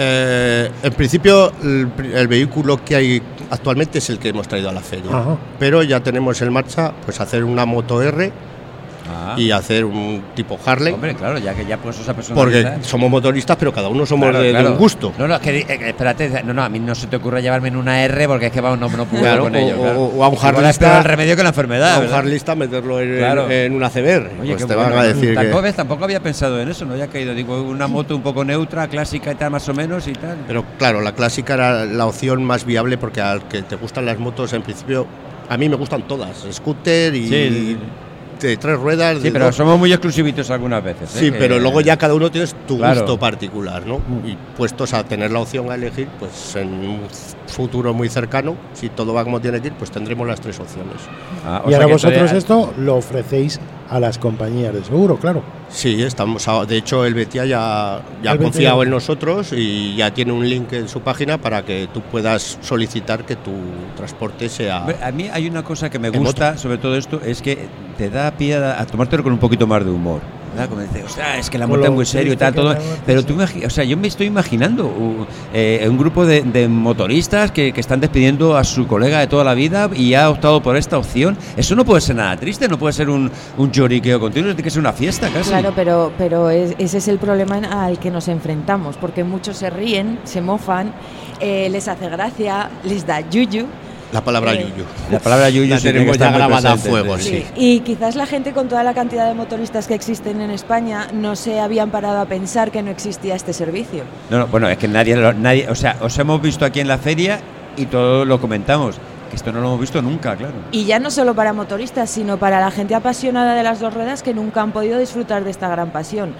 Eh, en principio, el, pri- el vehículo que hay actualmente es el que hemos traído a la feria. Ajá. Pero ya tenemos en marcha pues hacer una moto R Ah, y hacer un tipo Harley. hombre, claro, ya que ya pues esa persona. Porque somos motoristas, pero cada uno somos de, de un gusto. No, no, es que, eh, espérate, no, no, a mí no se te ocurre llevarme en una R porque es que vamos, no, no puedo Claro, con o- ello. o- Claro. o a un Igual harlista- es peor el remedio que la enfermedad. A un ¿verdad? harlista meterlo en, Claro. en una C B R. Oye, pues qué te bueno. van a decir tampoco, que... ves, tampoco había pensado en eso, no había caído. Digo, una moto un poco neutra, clásica y tal, más o menos y tal. Pero claro, la clásica era la opción más viable porque al que te gustan las motos, en principio, a mí me gustan todas. Scooter y Sí. de tres ruedas. Sí, de pero dos. somos muy exclusivitos algunas veces. ¿eh? Sí, Que- pero luego ya cada uno tienes tu Claro. gusto particular, ¿no? Y puestos a tener la opción a elegir, pues en un futuro muy cercano, si todo va como tiene que ir, pues tendremos las tres opciones. Ah, o Y sea ahora que vosotros todavía- esto lo ofrecéis a las compañías de seguro, claro. Sí, estamos. a- de hecho, el Betia ya, ya ha El Betia confiado ya- en nosotros y ya tiene un link en su página para que tú puedas solicitar que tu transporte sea. Hombre, a mí hay una cosa que me En gusta sobre todo esto, es que te da pie a, a tomártelo con un poquito más de humor. ¿verdad? Como dice, o sea, es que la Como moto es lo muy serio y triste tal, que todo. es la moto, Pero sí. tú, imagi- o sea, yo me estoy imaginando uh, eh, un grupo de, de motoristas que, que están despidiendo a su colega de toda la vida y ha optado por esta opción. Eso no puede ser nada triste, no puede ser un, un lloriqueo continuo, tiene que ser una fiesta casi. Claro, pero, pero es- ese es el problema en- al que nos enfrentamos, porque muchos se ríen, se mofan, eh, les hace gracia, les da yuyu. La palabra Eh, yuyu. La palabra yuyu La sí tiene que tenemos ya estar muy grabada a presente, fuego, sí. sí. Y quizás la gente, con toda la cantidad de motoristas que existen en España, no se habían parado a pensar que no existía este servicio. No, no, bueno, es que nadie, lo- nadie, o sea, os hemos visto aquí en la feria y todo lo comentamos, que esto no lo hemos visto nunca, claro. Y ya no solo para motoristas, sino para la gente apasionada de las dos ruedas que nunca han podido disfrutar de esta gran pasión.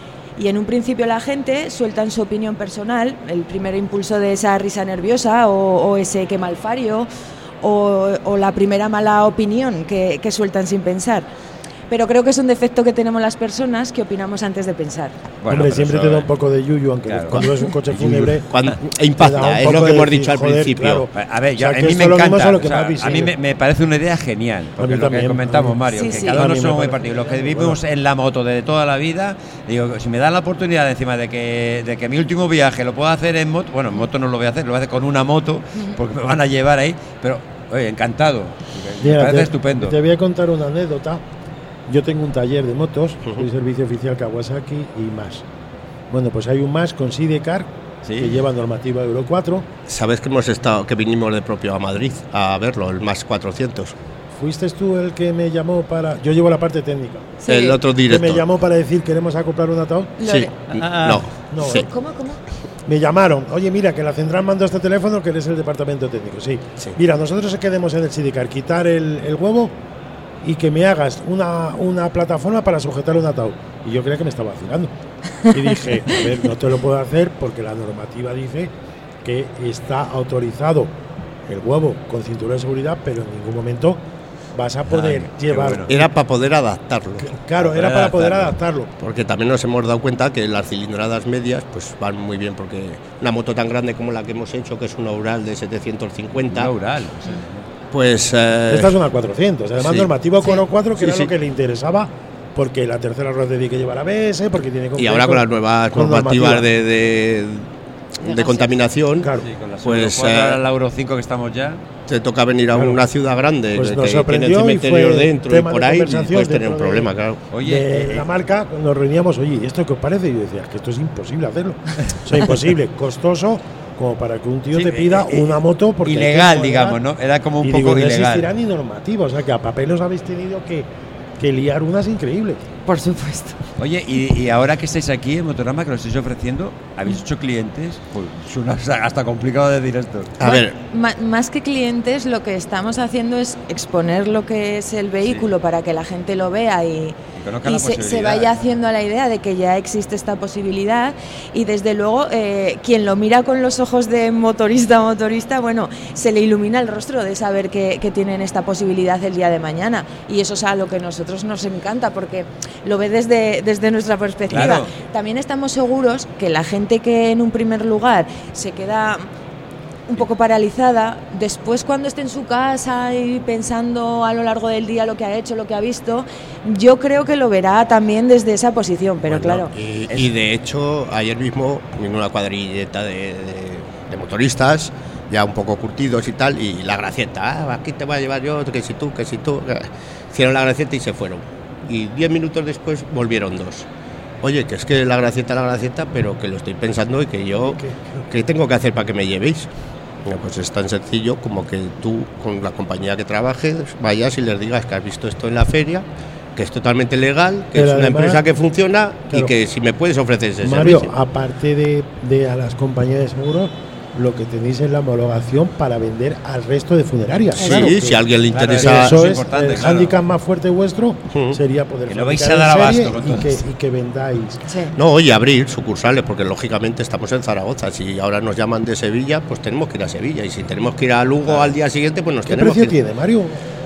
Y en un principio la gente suelta en su opinión personal el primer impulso de esa risa nerviosa o, o ese qué malfario o, o la primera mala opinión que, que sueltan sin pensar. Pero creo que es un defecto que tenemos las personas, que opinamos antes de pensar. Bueno, Hombre, pero siempre eso, te da eh, un poco de yuyu, aunque claro. cuando es un coche fúnebre Cuando, te da impacta, un es poco lo que de hemos decir, dicho al joder, principio. claro. A ver, yo, O sea, a que mí esto me es lo mismo, encanta, solo que o sea, más a mí visible. me, me parece una idea genial, porque mí lo también, que comentamos, a mí- Mario, Sí, que sí. cada A uno mí me somos muy parece. partidos. Los que Bueno. vivimos en la moto de toda la vida, digo, si me dan la oportunidad encima de que, de que mi último viaje lo pueda hacer en moto, bueno, en moto no lo voy a hacer, lo voy a hacer con una moto, porque me van a llevar ahí, pero, oye, encantado, me Mira, parece te- estupendo. Te voy a contar una anécdota. Yo tengo un taller de motos, Ujú. soy servicio oficial Kawasaki y más. Bueno, pues hay un más con Sidecar Sí. que lleva normativa Euro cuatro. Sabes que hemos estado, que vinimos de propio a Madrid a verlo, el más cuatrocientos. ¿Fuiste tú el que me llamó para...? Yo llevo la parte técnica. Sí. El otro Que director. me llamó para decir queremos acoplar un ataúd. Lo Sí. de- No. No, Sí. ¿eh? ¿Cómo, cómo? Me llamaron, oye, mira, que la central mandó este teléfono, que eres el departamento técnico. Sí. Sí. Mira, nosotros se quedemos en el Sidecar, quitar el, el huevo y que me hagas una, una plataforma para sujetar un ataúd. Y yo creía que me estaba vacilando. Y dije, a ver, no te lo puedo hacer porque la normativa dice que está autorizado el huevo con cinturón de seguridad, pero en ningún momento vas a poder Ay, qué llevar. bueno. Era para poder adaptarlo. Claro, era para poder adaptarlo. Porque también nos hemos dado cuenta que las cilindradas medias pues van muy bien, porque una moto tan grande como la que hemos hecho, que es una Ural de setecientos cincuenta, Una Ural, o sea, pues eh, Esta es una cuatrocientos, además sí. normativa Euro cuatro, que Sí, era sí. lo que le interesaba, porque la tercera rueda tiene que llevar A B S, porque tiene y ahora con las nuevas con normativas normativa. de, de, de gases. contaminación, Claro. sí, con la Pues, Euro cuatro, eh, ahora la Euro cinco que estamos ya. te toca venir a Claro. una ciudad grande Pues que nos tiene el sorprendió y cementerio fue dentro y tema por de ahí, conversación puedes tener un dentro de- problema, claro. Oye, de eh, la marca, nos reuníamos, oye, ¿y esto qué os parece? Y yo decía, que esto es imposible hacerlo. O sea, imposible, costoso, como para que un tío Sí, te pida eh, eh, una moto. Porque hay que ilegal, homologar. digamos, ¿no? Era como un Y poco digo, no ilegal. existirá ni normativa, o sea, que a papel os habéis tenido que, que liar unas increíbles. Por supuesto. Oye, y, y ahora que estáis aquí en Motorama, que lo estáis ofreciendo, ¿habéis hecho clientes? Pues suena hasta complicado decir esto. A ver, Ma- más que clientes, lo que estamos haciendo es exponer lo que es el vehículo para que la gente lo vea y, conozca y la se, se posibilidad. vaya haciendo a la idea de que ya existe esta posibilidad. Y desde luego, eh, quien lo mira con los ojos de motorista motorista, bueno, se le ilumina el rostro de saber que, que tienen esta posibilidad el día de mañana. Y eso es a lo que a nosotros nos encanta, porque lo ve desde, desde nuestra perspectiva. Claro. También estamos seguros que la gente que en un primer lugar se queda un poco paralizada, después cuando esté en su casa y pensando a lo largo del día lo que ha hecho, lo que ha visto, yo creo que lo verá también desde esa posición, pero bueno, claro. Y, y de hecho, ayer mismo vino una cuadrilleta de, de- de motoristas, ya un poco curtidos y tal, y la gracieta, ah, aquí te voy a llevar yo, que si tú, que si tú. Hicieron la gracieta y se fueron. Y diez minutos después volvieron dos. Oye, que es que la gracieta, la gracieta, pero que lo estoy pensando y que yo, ¿qué tengo que hacer para que me llevéis? Bueno, pues es tan sencillo como que tú, con la compañía que trabajes, vayas y les digas que has visto esto en la feria, que es totalmente legal, que Pero es una además, empresa que funciona y claro, que si me puedes ofrecer ese Mario, servicio. aparte de, de a las compañías de seguros, lo que tenéis es la homologación para vender al resto de funerarias. Sí, Claro, que- si a alguien le Claro, interesa. eso es es, importante, el claro. hándicap más fuerte vuestro Ujú. sería poder Que no vais a fabricar dar en abasto serie con y todo que, esto. y que vendáis. Sí. No, oye, abrir sucursales, porque lógicamente estamos en Zaragoza. Si ahora nos llaman de Sevilla, pues tenemos que ir a Sevilla. Y si tenemos que ir a Lugo al día siguiente, pues nos ¿Qué tenemos precio que ir. tiene, Mario? O-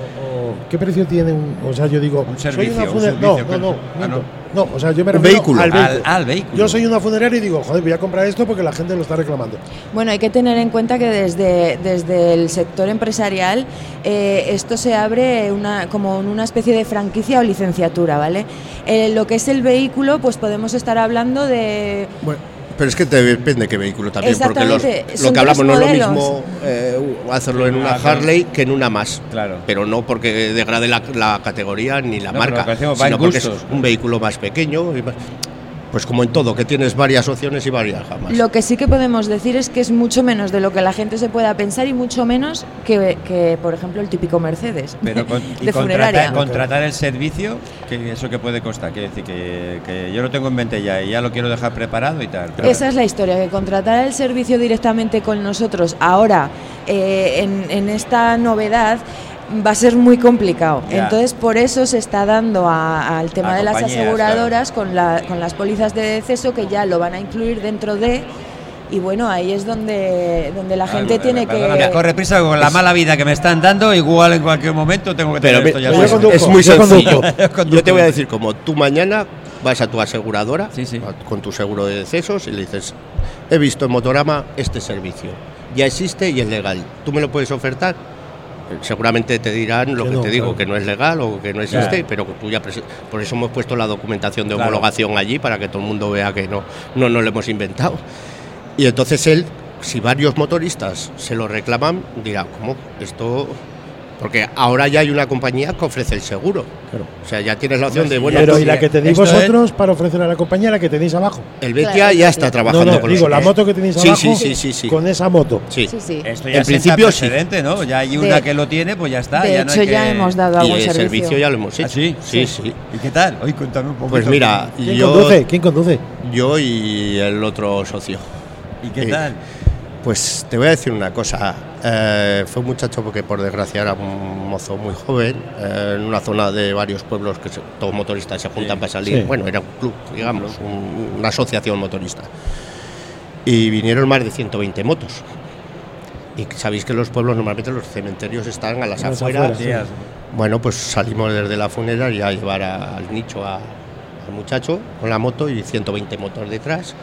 ¿qué precio tiene un, o sea, yo digo, Un soy servicio, una un funeraria, servicio, no, no, no, ah, miento. no. no, o sea, yo me Un refiero vehículo. al vehículo. Al, al vehículo. Yo soy una funeraria y digo, joder, voy a comprar esto porque la gente lo está reclamando. Bueno, hay que tener en cuenta que desde, desde el sector empresarial eh, esto se abre una, como una especie de franquicia o licenciatura, ¿vale? Eh, lo que es el vehículo, pues podemos estar hablando de... Bueno, pero es que te depende qué vehículo también, porque los- Exactamente, lo son que hablamos no tres es lo modelos. mismo eh, hacerlo en una Ah, claro. Harley que en una más. Claro. Pero no porque degrade la, la categoría ni la No, pero marca, lo que decimos, va sino en porque es gustos. un vehículo más pequeño. y más- Pues como en todo, que tienes varias opciones y varias gamas. Lo que sí que podemos decir es que es mucho menos de lo que la gente se pueda pensar y mucho menos que, que por ejemplo, el típico Mercedes Pero con- y de funeraria. contratar, contratar el servicio, que eso que puede costar, quiere decir que, que yo lo tengo en mente ya y ya lo quiero dejar preparado y tal. Pero Esa es la historia, que contratar el servicio directamente con nosotros ahora eh, en, en esta novedad va a ser muy complicado. Ya. Entonces, por eso se está dando a- al tema A de las compañías, aseguradoras con, la, con las pólizas de deceso que ya lo van a incluir dentro de... Y bueno, ahí es donde, donde la gente Ah, tiene perdona, que... corre prisa con la mala vida que me están dando, igual en cualquier momento tengo que tener Pero esto me- ya yo puesto. conduzco, es muy yo sencillo. conduzco. Yo te voy a decir como tú mañana vas a tu aseguradora Sí, sí. a- con tu seguro de decesos y le dices, he visto en Motorama este servicio, ya existe y es legal, ¿tú me lo puedes ofertar? Eh, Seguramente te dirán lo Que que no, te digo, claro. que no es legal o que no existe, Claro. pero que tú ya prese- por eso hemos puesto la documentación de Claro. homologación allí para que todo el mundo vea que no, no nos lo hemos inventado. Y entonces él, si varios motoristas se lo reclaman, dirá, ¿cómo? Esto... Porque ahora ya hay una compañía que ofrece el seguro. Claro. O sea, ya tienes la opción de, bueno, Pero pues, y la que tenéis esto es- vosotros para ofrecer a la compañía, la que tenéis abajo. el Betia Claro, ya sí, está sí. trabajando No, no, con digo, la nosotros. moto que tenéis Sí, abajo, sí, sí, sí, sí. con esa moto. Sí. Sí, sí. Esto ya En sienta principio, sí. precedente, ¿no? Ya hay De- una que lo tiene, pues ya está. de ya no hecho, hay que... ya hemos dado Y algún el servicio. servicio ya lo hemos hecho. ¿Ah, sí? Sí, sí. ¿Y qué tal? Hoy cuéntame un poco. Pues mira, ¿Quién yo, conduce? ¿Quién conduce? yo y el otro socio. ¿Y qué Eh, tal? Pues te voy a decir una cosa. Eh, fue un muchacho porque por desgracia era un mozo muy joven, eh, en una zona de varios pueblos que se- todos motoristas se juntan Sí, para salir. sí. Bueno, era un club, digamos, un- una asociación motorista. Y vinieron más de ciento veinte motos. Y sabéis que en los pueblos normalmente los cementerios están a las A las afueras. afueras, sí. Bueno, pues salimos desde la funeraria a llevar a- al nicho a- al muchacho con la moto y ciento veinte motos detrás.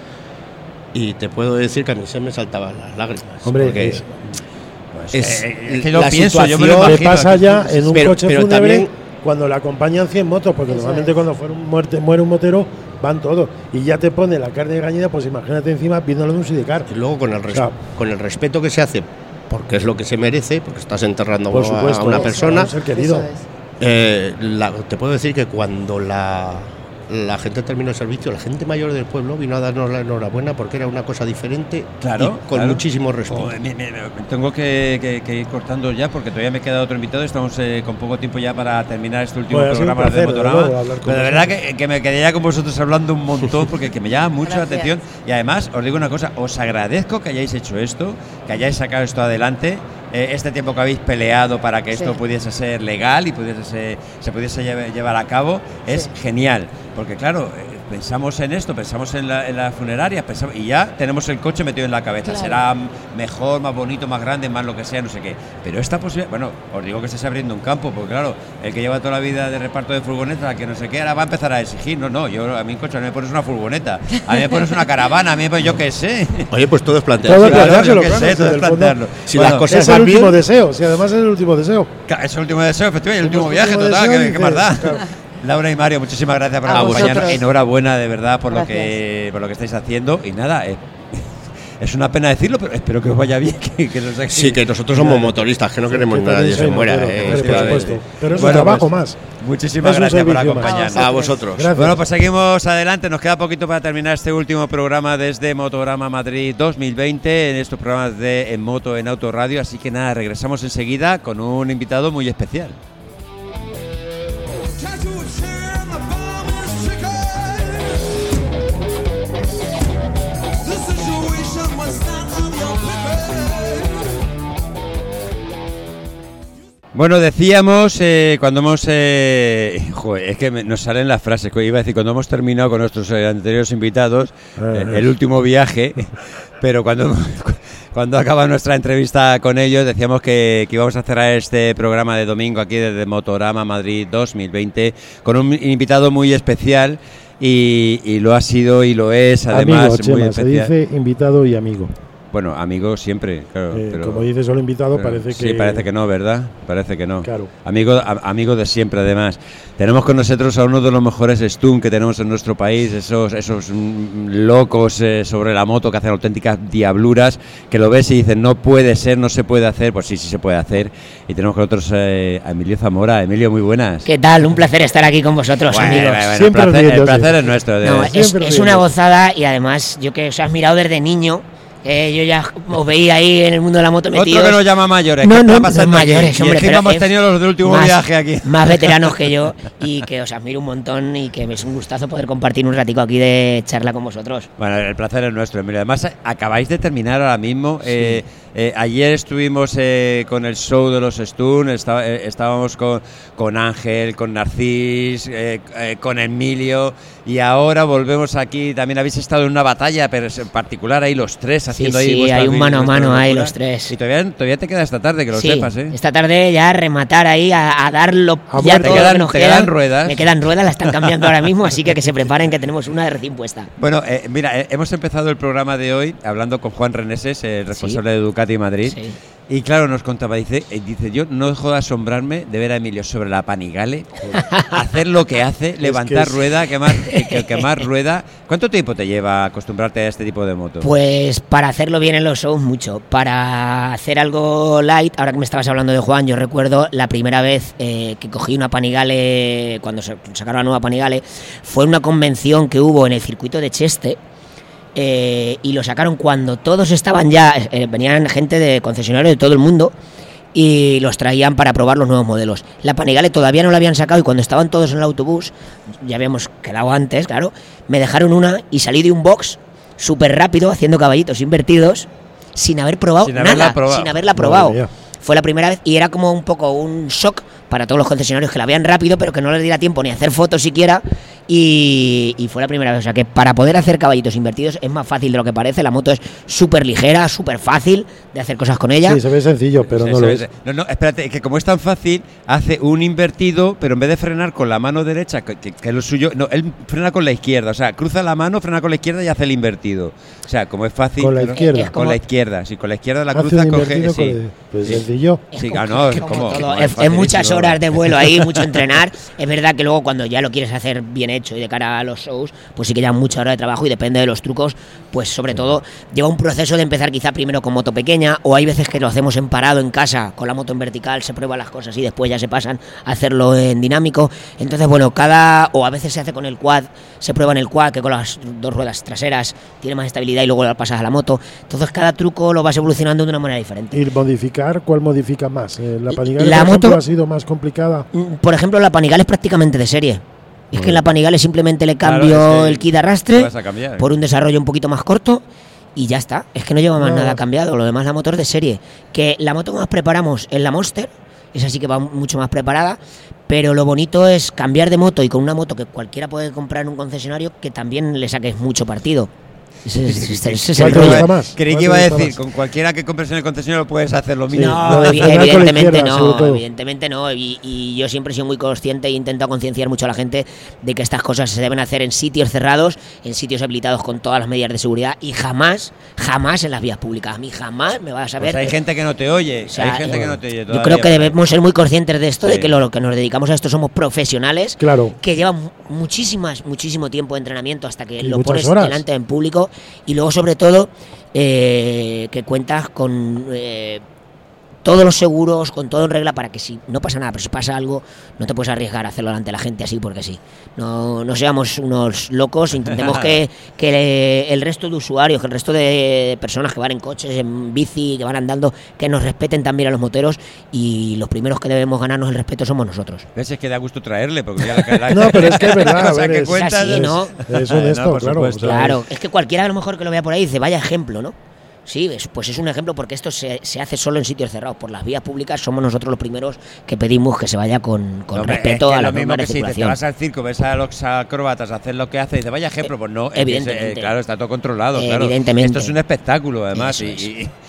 Y te puedo decir que a mí se me saltaban las lágrimas. Hombre, porque es- Pues, es eh, es que yo la pienso, yo me lo situación- ¿Qué imagino. pasa que- ya en un Pero- coche pero fúnebre también- cuando le acompañan cien motos? Porque Eso normalmente es. cuando fuera un muerte, muere un motero van todos. Y ya te pone la carne de gallina, pues imagínate encima viéndolo de un sidecar. Y luego con el, res- O sea, con el respeto que se hace, porque es lo que se merece, porque estás enterrando por a- supuesto, a una Eso persona, a un ser querido. Eso es. eh, la- te puedo decir que cuando la, la gente terminó el servicio, la gente mayor del pueblo vino a darnos la enhorabuena porque era una cosa diferente Claro, y con claro. muchísimo respeto. Joder, me- me- me- tengo que, que- que ir cortando ya porque todavía me queda otro invitado. Estamos eh, con poco tiempo ya para terminar este último Bueno, ha sido un programa de placer, Motorama. desde luego, hablar con Pero de verdad vosotros. que, que me quedaría con vosotros hablando un montón porque que me llama mucho la Gracias. atención. Y además, os digo una cosa, os agradezco que hayáis hecho esto, que hayáis sacado esto adelante. eh, este tiempo que habéis peleado para que esto Sí. pudiese ser legal y pudiese ser- se pudiese lleve- llevar a cabo es Sí. genial. Porque claro, eh, pensamos en esto, pensamos en la, en la funeraria pensamos, y ya tenemos el coche metido en la cabeza. Claro. Será mejor, más bonito, más grande, más lo que sea, no sé qué. Pero esta posibilidad, bueno, os digo que estáis abriendo un campo, porque claro, el que lleva toda la vida de reparto de furgonetas, que no sé qué, ahora va a empezar a exigir. No, no, yo a mí en coche no me pones una furgoneta, a mí me pones una caravana, a mí me pones yo qué sé. Oye, pues todo es Todo plantearse. es Claro, planteárselo, yo qué claro, sé, si todo es del fondo- plantearlo. Si Bueno, las cosas Es el van último bien, deseo, si además es el último deseo. Ca- Es el último deseo, efectivamente, el último Como viaje, último total, deseo, ¿qué, qué más da? dices, claro. Laura y Mario, muchísimas gracias por A acompañarnos. vosotros. Enhorabuena de verdad por lo Gracias. que por lo que estáis haciendo y nada, eh, es una pena decirlo, pero espero que os vaya bien, que, que nos sí, que nosotros somos motoristas, que no queremos Que que nadie también se soy muera. motero, eh, hombre, por efectivamente. supuesto. Pero es Bueno, un trabajo pues, más. Muchísimas Es un gracias por servicio más. acompañarnos. A vosotros. Gracias. Bueno, pues seguimos adelante. Nos queda poquito para terminar este último programa desde Motorama Madrid dos mil veinte en estos programas de En Moto en Autoradio. Así que nada, regresamos enseguida con un invitado muy especial. Bueno, decíamos eh, cuando hemos... Eh, joder, es que me- nos salen las frases. Que iba a decir, cuando hemos terminado con nuestros eh, anteriores invitados, Ah, eh, es. el último viaje, pero cuando hemos, cuando acaba nuestra entrevista con ellos, decíamos que, que íbamos a cerrar este programa de domingo aquí desde Motorama Madrid dos mil veinte con un invitado muy especial y, y lo ha sido y lo es, además, amigo, Chema, muy especial. se dice invitado y amigo. Bueno, amigo siempre, claro. Eh, pero, como dice solo invitado, pero, parece que... Sí, parece que no, ¿verdad? Parece que no. Claro. Amigo, a, amigo de siempre, además. Tenemos con nosotros a uno de los mejores stunt que tenemos en nuestro país, esos esos mm, locos eh, sobre la moto que hacen auténticas diabluras, que lo ves y dices, no puede ser, no se puede hacer. Pues sí, sí se puede hacer. Y tenemos con nosotros eh, a Emilio Zamora. Emilio, muy buenas. ¿Qué tal? Un placer estar aquí con vosotros, bueno, amigos. Bueno, bueno, Siempre el, placer, el riéndose. placer es nuestro. No, de- es, Siempre es una riéndose. gozada y además yo que os he admirado desde niño, eh, yo ya os veía ahí en el mundo de la moto metidos. Otro que nos llama mayores. No, ¿qué no, está no pasando aquí? mayores, Y hombre, encima pero hemos es tenido los del último más- viaje aquí. Más veteranos que yo y que os admiro un montón y que es un gustazo poder compartir un ratico aquí de charla con vosotros. Bueno, el placer es nuestro, Emilio. Además, acabáis de terminar ahora mismo. Eh, eh, ayer estuvimos eh, con el show de los Stun, estaba- eh, estábamos con, con Ángel, con Narcís, eh, eh, con Emilio, y ahora volvemos aquí. También habéis estado en una batalla, pero en particular ahí los tres haciendo ahí sí, vuestras hay un vi- mano a vuestras mano ahí locuras. los tres. Y todavía, todavía te queda esta tarde, que lo Sí, sepas, ¿eh? esta tarde ya rematar ahí a, a darlo A ya muerte. todo Te lo quedan- que nos te quedan. quedan ruedas. Me quedan ruedas, las están cambiando ahora mismo, así que que se preparen que tenemos una de recién puesta. Bueno, eh, mira, eh, hemos empezado el programa de hoy hablando con Juan Reneses, el responsable Sí. de Ducati Madrid. Sí. Y claro, nos contaba, dice, eh, dice, yo no dejo de asombrarme de ver a Emilio sobre la Panigale, hacer lo que hace, levantar es- rueda, quemar, que, quemar rueda. ¿Cuánto tiempo te lleva acostumbrarte a este tipo de moto? Pues para hacerlo bien en los shows, mucho. Para hacer algo light, ahora que me estabas hablando de Juan, yo recuerdo la primera vez eh, que cogí una Panigale, cuando se sacaron la nueva Panigale, fue en una convención que hubo en el circuito de Cheste. Eh, y lo sacaron cuando todos estaban ya, eh, venían gente de concesionarios de todo el mundo y los traían para probar los nuevos modelos. La Panigale todavía no la habían sacado y cuando estaban todos en el autobús, ya habíamos quedado antes, claro, me dejaron una y salí de un box súper rápido haciendo caballitos invertidos sin haber probado Sin haberla nada, probado. sin haberla Madre probado. mía. Fue la primera vez y era como un poco un shock para todos los concesionarios que la vean rápido, pero que no les diera tiempo ni a hacer fotos siquiera. Y, y fue la primera vez. O sea que para poder hacer caballitos invertidos es más fácil de lo que parece. La moto es súper ligera, súper fácil de hacer cosas con ella. Sí, se ve sencillo, pero Sí, no se lo ve- es. No, no, espérate, que como es tan fácil, hace un invertido, pero en vez de frenar con la mano derecha, que, que- que es lo suyo, no, él frena con la izquierda, o sea, cruza la mano, frena con la izquierda y hace el invertido. O sea, como es fácil. Con la pero- izquierda. Es Con como- la izquierda, sí, con la izquierda la Hace cruza, un coge. invertido Sí, con el- pues sí. sencillo. Es Sí, como- ah, no, es como ¿cómo? todo. ¿Cómo? Es- Es es muchas facilísimo. horas de vuelo ahí, mucho entrenar. Es verdad que luego cuando ya lo quieres hacer bien hecho y de cara a los shows, pues sí que llevan muchas horas de trabajo y depende de los trucos, pues sobre todo lleva un proceso de empezar quizá primero con moto pequeña o hay veces que lo hacemos en parado en casa, con la moto en vertical, se prueban las cosas y después ya se pasan a hacerlo en dinámico. Entonces, bueno, cada... o a veces se hace con el quad, se prueba en el quad, que con las dos ruedas traseras tiene más estabilidad y luego lo pasas a la moto. Entonces cada truco lo vas evolucionando de una manera diferente. Y modificar, ¿cuál modifica más? Eh, La Panigale, La por ejemplo, moto- ha sido más complicada. Mm, Por ejemplo, la Panigale es prácticamente de serie. Es que en la Panigale simplemente le Claro, cambio es que el kit de lo arrastre vas a cambiar. por un desarrollo un poquito más corto y ya está. Es que no lleva más No. nada cambiado. Lo demás la moto es de serie. Que la moto que más preparamos es la Monster. Esa sí que va mucho más preparada. Pero lo bonito es cambiar de moto y con una moto que cualquiera puede comprar en un concesionario que también le saques mucho partido. Ese, es- ese- ese es el ¿Cuál te rollo. gusta más? Creí ¿Cuál que iba a te gusta decir, más? con cualquiera que compres en el concesionario puedes hacer lo Sí, mismo. lo No, de evi- frenar con la evidentemente izquierda, sobre no, todo. evidentemente no. Y, y yo siempre he sido muy consciente e intento concienciar mucho a la gente de que estas cosas se deben hacer en sitios cerrados, en sitios habilitados con todas las medidas de seguridad y jamás, jamás en las vías públicas. A mí jamás me vas a ver. Pues hay gente que no te oye, O sea, hay gente eh, que no te oye Yo todavía, creo que pero- debemos ser muy conscientes de esto, Sí. de que lo, lo que nos dedicamos a esto somos profesionales Claro. que llevan mu- muchísimas, muchísimo tiempo de entrenamiento hasta que Y lo muchas pones horas. delante en público y luego sobre todo eh, que cuentas con eh, todos los seguros, con todo en regla para que si no pasa nada, pero si pasa algo, no te puedes arriesgar a hacerlo delante de la gente así porque sí. No, no seamos unos locos, intentemos que, que el resto de usuarios, que el resto de personas que van en coches, en bici, que van andando, que nos respeten también a los moteros y los primeros que debemos ganarnos el respeto somos nosotros. ¿Ves? Es que da gusto traerle, porque ya la, la, No, pero es que es verdad, la cosa a ver, que es- cuentas así, ¿no? Es honesto, No, por claro. supuesto. o sea, Claro, es que cualquiera a lo mejor que lo vea por ahí dice, vaya ejemplo, ¿no? Sí, es- pues es un ejemplo porque esto se, se hace solo en sitios cerrados. Por las vías públicas somos nosotros los primeros que pedimos que se vaya con, con Hombre, respeto es que a lo las mismo normas de que si te, te circulación. vas al circo, ves a los acróbatas hacer lo que hace y dices, vaya ejemplo, pues no, es que evidentemente. se- eh, claro, está todo controlado, claro. Evidentemente. Esto es un espectáculo, además, Eso y, es. y-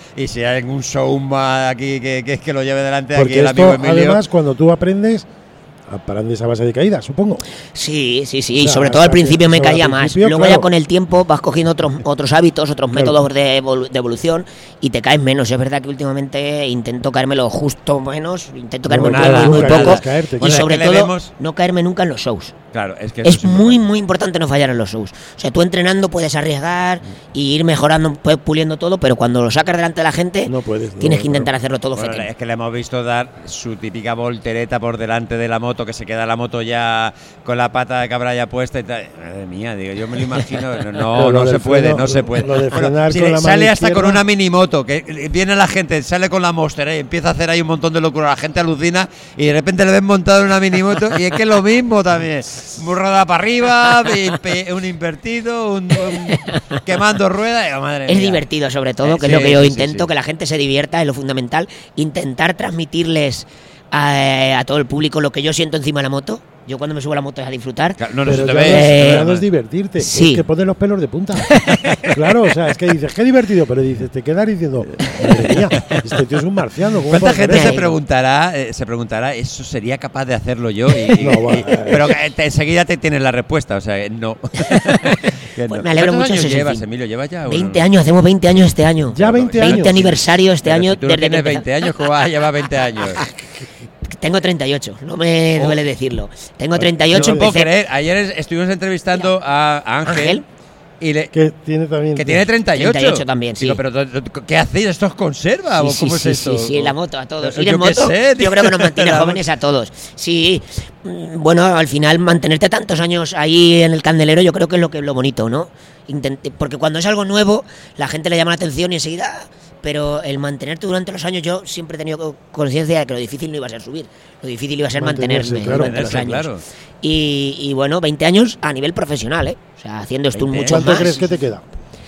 y si hay algún showman aquí que, que, que lo lleve delante, Porque aquí el esto, amigo Emilio. además, cuando tú aprendes, aprendes a base de caída, supongo. Sí, sí, sí, O sea, sobre todo al principio me sobre caía al más. principio, Luego claro. ya con el tiempo vas cogiendo otros otros hábitos, otros Claro. métodos de, evolu- de evolución y te caes menos. Es verdad que últimamente intento caerme lo justo menos, intento caerme No, muy, nada, muy nunca poco debes caerte. y Bueno, es sobre que le todo vemos- no caerme nunca en los shows. Claro, es que eso Es muy, importante. muy importante no fallar en los shows. O sea, tú entrenando puedes arriesgar y ir mejorando, pues, puliendo todo, pero cuando lo sacas delante de la gente, No puedes, no, tienes que no. intentar hacerlo todo Bueno, fetén. es que le hemos visto dar su típica voltereta por delante de la moto, que se queda la moto ya con la pata de cabra ya puesta y tal. Madre mía, digo, yo me lo imagino. No, no, Pero lo no del se puede, freno- no se puede. lo de Bueno, frenar si con le- la mano sale hasta con izquierda- una minimoto, que viene la gente, sale con la Monster y empieza a hacer ahí un montón de locura, la gente alucina y de repente le ven montado en una minimoto y es que es lo mismo también. Burrada para arriba, impe- un invertido, un, un- quemando ruedas. y, madre Es mía. divertido, sobre todo, Eh, que sí, es lo que yo sí, intento, sí. que la gente se divierta, es lo fundamental. Intentar transmitirles a, a todo el público lo que yo siento encima de la moto. Yo cuando me subo a la moto es a disfrutar. Claro, no, no Pero se te ya, ve. no es, Eh, ya no es divertirte, sí. es que pones los pelos de punta. Claro, o sea, es que dices, qué divertido, pero dices, te quedas diciendo, madre mía, este tío es un marciano. ¿cómo ¿Cuánta puede gente hacer se eso? preguntará, eh, se preguntará, eso sería capaz de hacerlo yo? Y, y- No, bueno, y- pero que te- enseguida te tienes la respuesta, o sea, no. Que Pues no. me alegro ¿Cuántos mucho, años ese llevas, fin. Emilio? ¿Llevas ya? o no? veinte años, hacemos veinte años este año. Ya veinte años. veinte aniversario este Pero año. si tú no desde que tienes empezó- veinte años, ¿cómo vas a llevar veinte años? Tengo treinta y ocho, no me Oh. duele decirlo. Tengo treinta y ocho, No puedo empecé- creer. Ayer es- estuvimos entrevistando a Ángel, Ángel. y le, Que tiene también. que tiene treinta y ocho. treinta y ocho también, sí. Digo, pero ¿qué hacéis? ¿Esto os conserva? Sí, ¿O sí, ¿Cómo sí, es esto? sí, sí, la moto a todos. Yo Ir en qué moto, sé, yo creo que nos mantiene la- jóvenes a todos. Sí, mm, bueno, al final mantenerte tantos años ahí en el candelero, yo creo que es lo que es lo bonito, ¿no? Intente- porque cuando es algo nuevo, la gente le llama la atención y enseguida. Pero el mantenerte durante los años, yo siempre he tenido conciencia de que lo difícil no iba a ser subir, lo difícil iba a ser Mantenerse, mantenerme claro. durante los Mantenerse, años. claro. Y, y bueno, veinte años a nivel profesional, ¿eh? O sea, haciendo esto veinte mucho ¿Cuánto más. crees que te queda?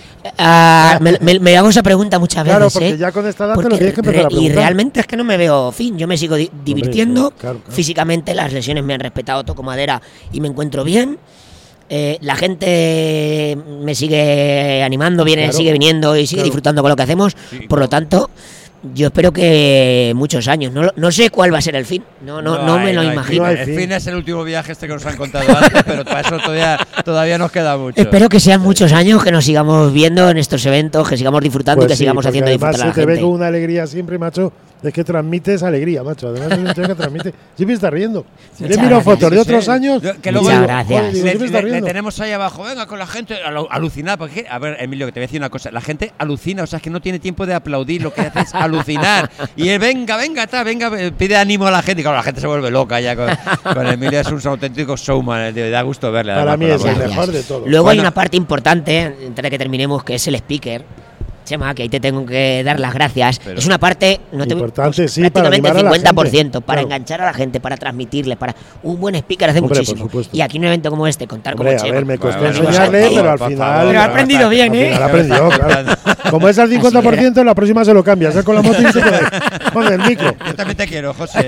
Ah, me, me- me hago esa pregunta muchas veces, Claro, porque ¿eh? ya con esta edad te Porque lo tienes que empezar a re- y preguntar. realmente es que no me veo fin. Yo me sigo di- divirtiendo. claro, claro. Físicamente las lesiones me han respetado, toco madera y me encuentro bien. Eh, la gente me sigue animando, viene, Claro, sigue viniendo y sigue claro. disfrutando con lo que hacemos. Sí, Por lo tanto, yo espero que muchos años. No, lo- no sé cuál va a ser el fin. No, no, no, me hay, lo hay imagino. No hay fin. El fin. fin es el último viaje este que nos han contado antes, pero para eso todavía, todavía nos queda mucho. Espero que sean muchos años, que nos sigamos viendo en estos eventos, que sigamos disfrutando Pues y que sí, sigamos porque haciendo además disfrutar a la se te ve gente. con una alegría siempre, macho. Es que transmites alegría, macho. Además es un tío que transmite. Siempre está riendo. Le he Muchas mirado gracias. fotos de Sí, otros sí. años. Yo- que y luego Muchas digo, gracias. joder, digo, Le, siempre está le- le riendo. tenemos ahí abajo, venga, con la gente alu- alucinada. Porque, a ver, Emilio, que te voy a decir una cosa. La gente alucina, o sea, es que no tiene tiempo de aplaudir, lo que hace es alucinar. Y él, venga, venga, ta, venga, eh, pide ánimo a la gente. Y claro, la gente se vuelve loca ya con, con Emilio. Es un auténtico showman, el tío, da gusto verle. Para además, mí por es la el voz. mejor de todos. Luego hay Bueno. una parte importante, antes de que terminemos, que es el speaker. Chema, que ahí te tengo que dar las gracias. Pero- es una parte no te, Importante, sí, para prácticamente animar a la cincuenta por ciento gente, para claro. enganchar a la gente, para transmitirle, para un buen speaker hace Hombre, por muchísimo. supuesto. Y aquí en un evento como este, contar Hombre, como a Chema. ver, me costó Bueno, bueno, enseñarle, por pero al favor, final. Pero ha aprendido bien, al ¿eh? final aprendió, claro. Como es al cincuenta por ciento, la próxima se lo cambias. Es con la moto y se pone con el micro. Yo también te quiero, José.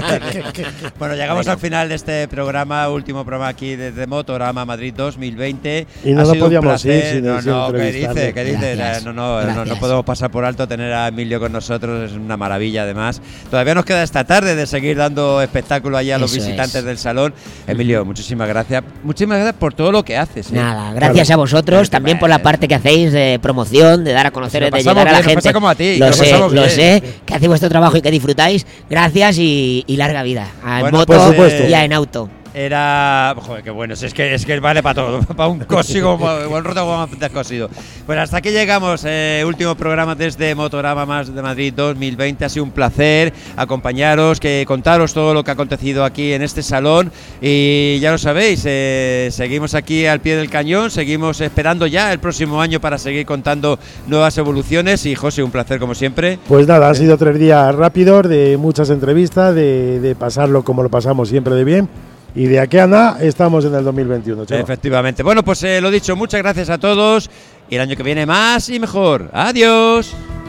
Bueno, llegamos al final de este programa, último programa aquí desde Motorama Madrid dos mil veinte. Y no Ha nos sido un podíamos ir placer. sin- No, sin no, ¿qué entrevistarle. dice? ¿Qué dice? Gracias, No, no, no, no gracias. podemos pasar por alto tener a Emilio con nosotros, es una maravilla además. Todavía nos queda esta tarde de seguir dando espectáculo allá a los Eso visitantes es. del salón. Emilio, muchísimas gracias. Muchísimas gracias por todo lo que haces. ¿eh? Nada, gracias a vosotros, también por la parte que hacéis de promoción, de dar a conocer, Nos de pasamos llegar a la bien, nos gente. pasa como a ti, lo nos sé, pasamos lo bien. sé, que hacéis vuestro trabajo y que disfrutáis. Gracias y, y larga vida. A Bueno, moto por supuesto. y a en auto. Era. Joder, qué bueno. Si es que es que vale para todo. Para un cosido, buen roto como un descosido. Pues hasta aquí llegamos. Eh, último programa desde Motorama Más de Madrid dos mil veinte. Ha sido un placer acompañaros, que contaros todo lo que ha acontecido aquí en este salón. Y ya lo sabéis, eh, seguimos aquí al pie del cañón. Seguimos esperando ya el próximo año para seguir contando nuevas evoluciones. Y José, un placer como siempre. Pues nada, han sido tres días rápidos, de muchas entrevistas, de, de pasarlo como lo pasamos siempre de bien. Y de aquí a nada estamos en el dos mil veintiuno, chaval. Efectivamente. Bueno, pues eh, lo dicho, muchas gracias a todos. Y el año que viene más y mejor. Adiós.